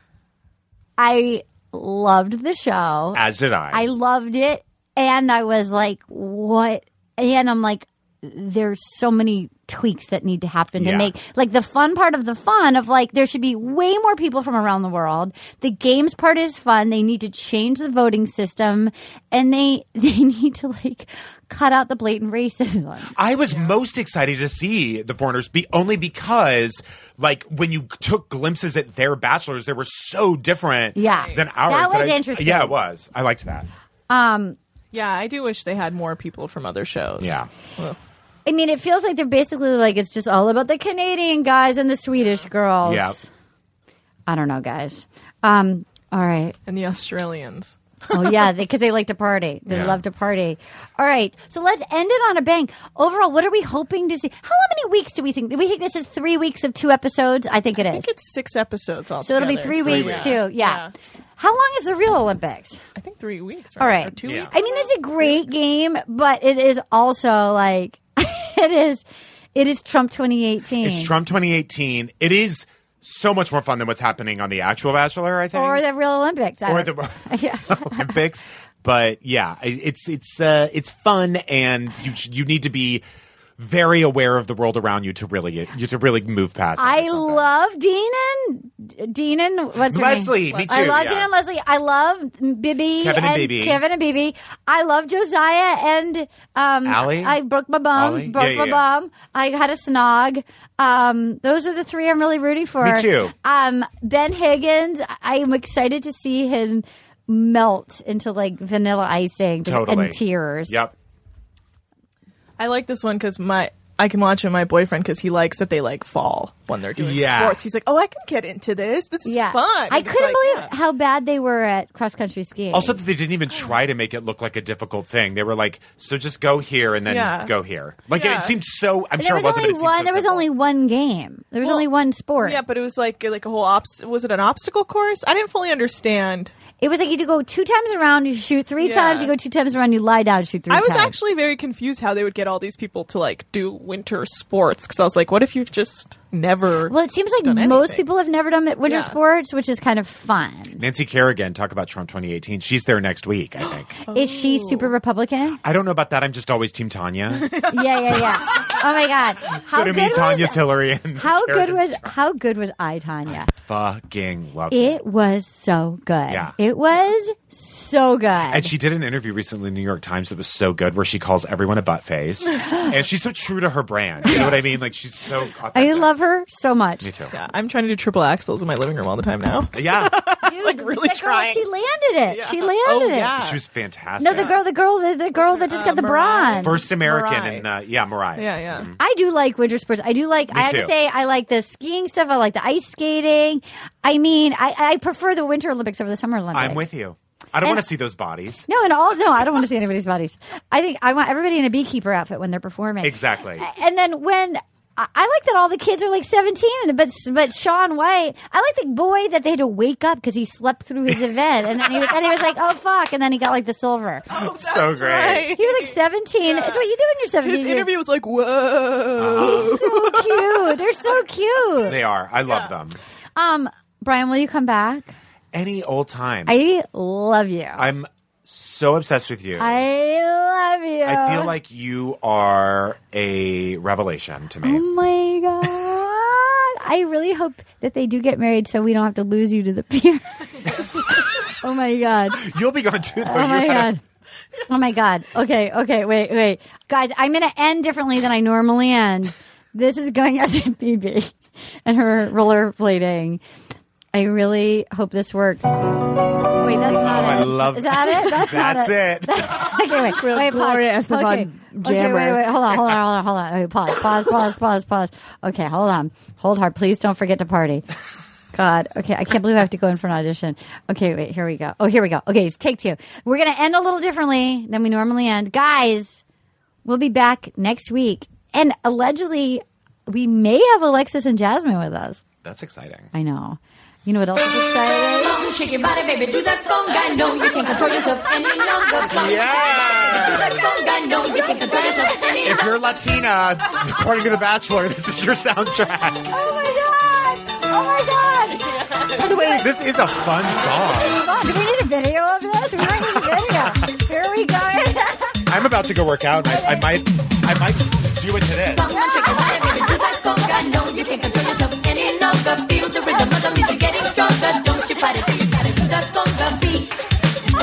I loved the show. As did I. I loved it. And I was like, what? And I'm like, there's so many tweaks that need to happen to Yeah. make like the fun part of the fun of like there should be way more people from around the world. The games part is fun. They need to change the voting system and they need to like cut out the blatant racism. I was most excited to see the foreigners only because, like, when you took glimpses at their bachelors, they were so different than ours. That was interesting. Yeah, it was. I liked that. Yeah, I do wish they had more people from other shows. Yeah. Ugh. I mean, it feels like they're basically like it's just all about the Canadian guys and the Swedish girls. Yeah. I don't know, guys. All right. And the Australians. Oh, yeah, because they like to party. They Yeah. love to party. All right, so let's end it on a bang. Overall, what are we hoping to see? How many weeks do we think? Do we think this is 3 weeks of 2 episodes? I think it is. I think it's 6 episodes altogether. So it'll be 3 weeks, too. Yeah. How long is the real Olympics? I think 3 weeks, right? All right. Or 2 weeks? I mean, it's a great game, but it is also like, it is Trump 2018. It's Trump 2018. It is so much more fun than what's happening on the actual Bachelor, I think. Or the real Olympics. Or the Olympics. But yeah, it's fun, and you need to be very aware of the world around you to really move past it. I love Dean and what's her Leslie, name? me too, I love yeah. Dean and Leslie. I love Bibi Kevin and Bibi. I love Josiah and Allie? I broke my bum. Ollie? Broke Yeah, my yeah. bum. I had a snog. Those are the 3 I'm really rooting for. Me too. Ben Higgins. I'm excited to see him melt into like vanilla icing Totally. and tears. Yep. I like this one because I can watch it with my boyfriend because he likes that they like fall when they're doing Yeah. sports. He's like, oh, I can get into this. This is fun. I And it's couldn't like, believe yeah. how bad they were at cross country skiing. Also, that they didn't even try to make it look like a difficult thing. They were like, so just go here and then Yeah. go here. Like, Yeah. it seemed so, I'm there sure was it wasn't, only but it seemed one. so There was simple. only one game. There was Well, only one sport. Yeah, but it was like a whole was it an obstacle course? I didn't fully understand. It was like you had to go 2 times around, you shoot 3 Yeah. times, you go 2 times around, you lie down, shoot 3 I times. was actually very confused how they would get all these people to like do winter sports because I was like, what if you've just never? Well, it seems like done most anything? people have never done winter Yeah. sports, which is kind of fun. Nancy Kerrigan, talk about Trump 2018. She's there next week, I think. Is she super Republican? I don't know about that. I'm just always Team Tanya. Yeah. Oh my God! How So to me, good Tanya's was? Hillary. And How good was? Kerrigan's Trump. How good was I, Tanya? Fucking loved it. It was so good. Yeah. It was so good. And she did an interview recently in the New York Times that was so good where she calls everyone a butt face. And she's so true to her brand. You know what I mean? Like, she's so authentic. I love her so much. Me too. Yeah, I'm trying to do triple axles in my living room all the time now. Yeah. Dude, Like, really that girl, trying. she landed it. Yeah. She landed Oh, it. yeah. She was fantastic. No, the girl that just got the Mariah? bronze. First American. Mariah. And Mariah. Yeah. I do like winter sports. I do like. I have too. to say, I like the skiing stuff. I like the ice skating. I mean, I prefer the Winter Olympics over the Summer Olympics. I'm with you. I don't want to see those bodies. No, I don't want to see anybody's bodies. I think I want everybody in a beekeeper outfit when they're performing. Exactly. And then when I like that all the kids are like 17, but Shaun White, I like the boy that they had to wake up because he slept through his event, and then he was like, oh fuck, and then he got like the silver. Oh, So great. right. He was like 17. It's what you do when you're 17. His interview was like, whoa. He's so cute. They're so cute. They are. I love them. Brian, will you come back? Any old time. I love you. I'm so obsessed with you. I love you. I feel like you are a revelation to me. Oh my God. I really hope that they do get married so we don't have to lose you to the pier. Oh my God. You'll be going too, though. Oh my God. Oh my God. Okay, wait. Guys, I'm going to end differently than I normally end. This is going out to Phoebe and her rollerblading. I really hope this works. Wait, that's not it. I love Is that it? That's not That's it. it. Okay, wait. Gloria Pause. Estefan Okay, jammer. wait. Hold on. Okay, pause. Okay, hold on. Hold hard. Please don't forget to party. God. Okay, I can't believe I have to go in for an audition. Okay, wait. Here we go. Oh, here we go. Okay, it's take 2. We're going to end a little differently than we normally end. Guys, we'll be back next week. And allegedly, we may have Alexis and Jasmine with us. That's exciting. I know. You know what else is exciting? Shake your body, baby, do that conga. No, you can't control yourself any longer. Do that conga. No, you can't control yourself any If you're Latina, according to The Bachelor, this is your soundtrack. Oh my God. By the way, this is a fun song. Oh, do we need a video of this? We might need a video. Here we go. I'm about to go work out. And I might do it to this. Come on, shake your body, baby, do that conga. No, you can't control yourself any longer. Feel the rhythm of the music getting stronger. Don't you fight it, you gotta do that conga beat. I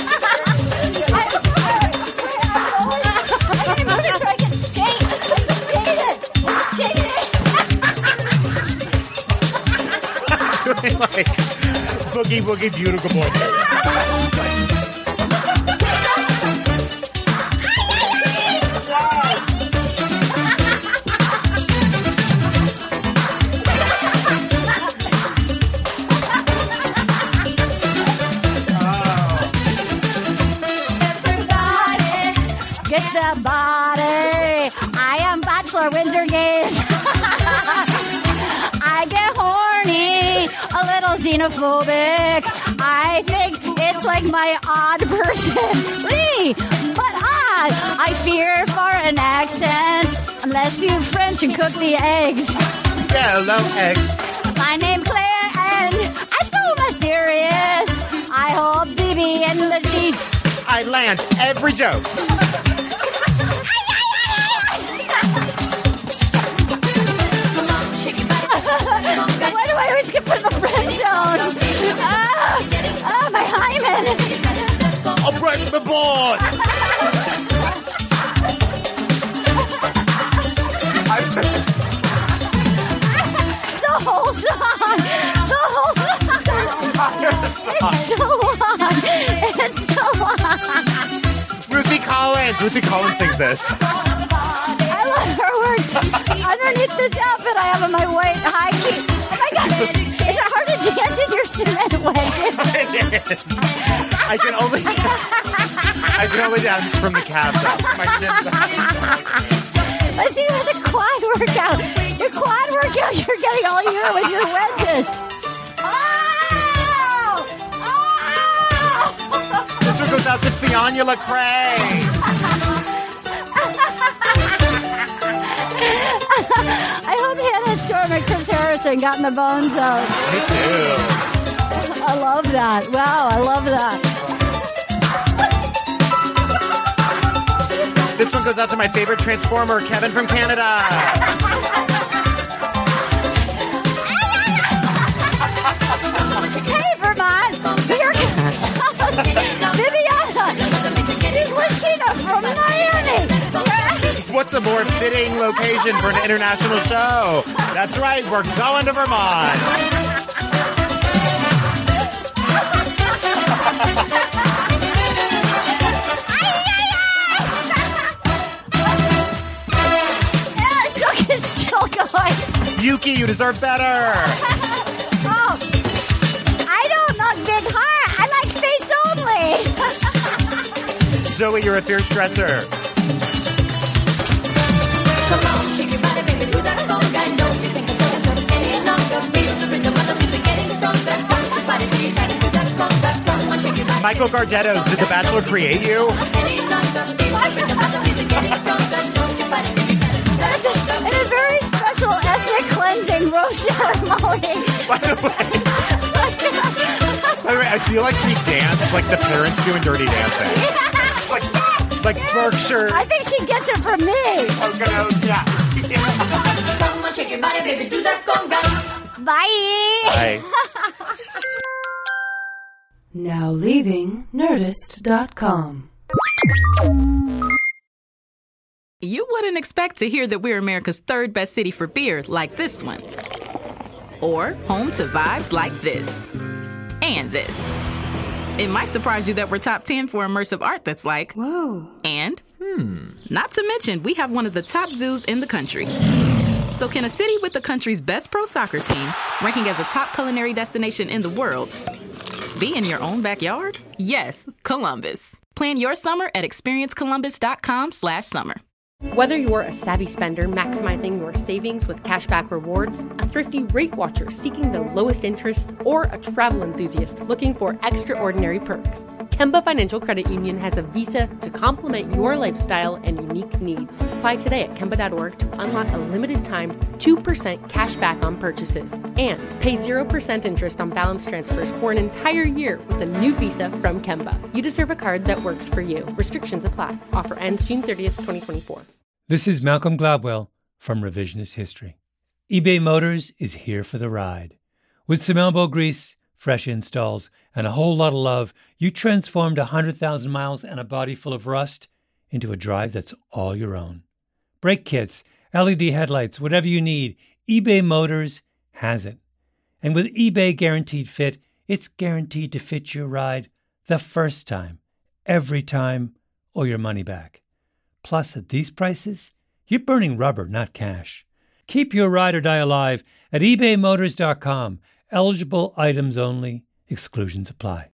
need to move it so I can skate. I'm skating. Doing like boogie beautiful boy. Get the body. I am Bachelor Windsor Games. I get horny, a little xenophobic. I think it's like my odd person. Lee, but odd. I fear foreign accents unless you French and cook the eggs. Hello, eggs. My name Claire and I'm so mysterious. I hold BB in the sheets. I land every joke. Why do I always get put in the friend zone? My hymen. I'll break the board. The whole song. It's so long. Ruthie Collins sings this. I love her work. Underneath this outfit, I have on my white high key. Oh my God. Is it hard to dance in your cement wedges? It is. I can only dance from the calves up. My shins up. Let's see with the quad workout. Your quad workout you're getting all year with your wedges. This one goes out to Fiona Lecrae. I hope Hannah Storm and Chris Harrison got in the bone zone. Me too. I love that. Wow, I love that. This one goes out to my favorite Transformer, Kevin from Canada. Hey, Vermont. Here comes Viviana. She's Latina from Miami. What's a more fitting location for an international show? That's right, we're going to Vermont. It's still going. Yuki, you deserve better. Oh, I don't like big heart. I like face only. Zoe, you're a fierce dresser. Come on, shake your body, baby, do that conga. Michael Gardettos, did The Bachelor create you? In a very special ethnic cleansing rose ceremony. By the way, I feel like we dance like the parents do in Dirty Dancing. Like Berkshire. I think she gets it from me. Yeah. Come on, shake your body, baby, do that conga. Bye. Now leaving Nerdist.com. You wouldn't expect to hear that we're America's third best city for beer like this one. Or home to vibes like this. And this. It might surprise you that we're top 10 for immersive art that's like, whoa. And, not to mention, we have one of the top zoos in the country. So can a city with the country's best pro soccer team, ranking as a top culinary destination in the world, be in your own backyard? Yes, Columbus. Plan your summer at experiencecolumbus.com/summer. Whether you're a savvy spender maximizing your savings with cashback rewards, a thrifty rate watcher seeking the lowest interest, or a travel enthusiast looking for extraordinary perks, Kemba Financial Credit Union has a visa to complement your lifestyle and unique needs. Apply today at Kemba.org to unlock a limited-time 2% cash back on purchases and pay 0% interest on balance transfers for an entire year with a new visa from Kemba. You deserve a card that works for you. Restrictions apply. Offer ends June 30th, 2024. This is Malcolm Gladwell from Revisionist History. eBay Motors is here for the ride. With some elbow grease, fresh installs, and a whole lot of love, you transformed 100,000 miles and a body full of rust into a drive that's all your own. Brake kits, LED headlights, whatever you need, eBay Motors has it. And with eBay Guaranteed Fit, it's guaranteed to fit your ride the first time, every time, or your money back. Plus, at these prices, you're burning rubber, not cash. Keep your ride or die alive at ebaymotors.com. Eligible items only. Exclusions apply.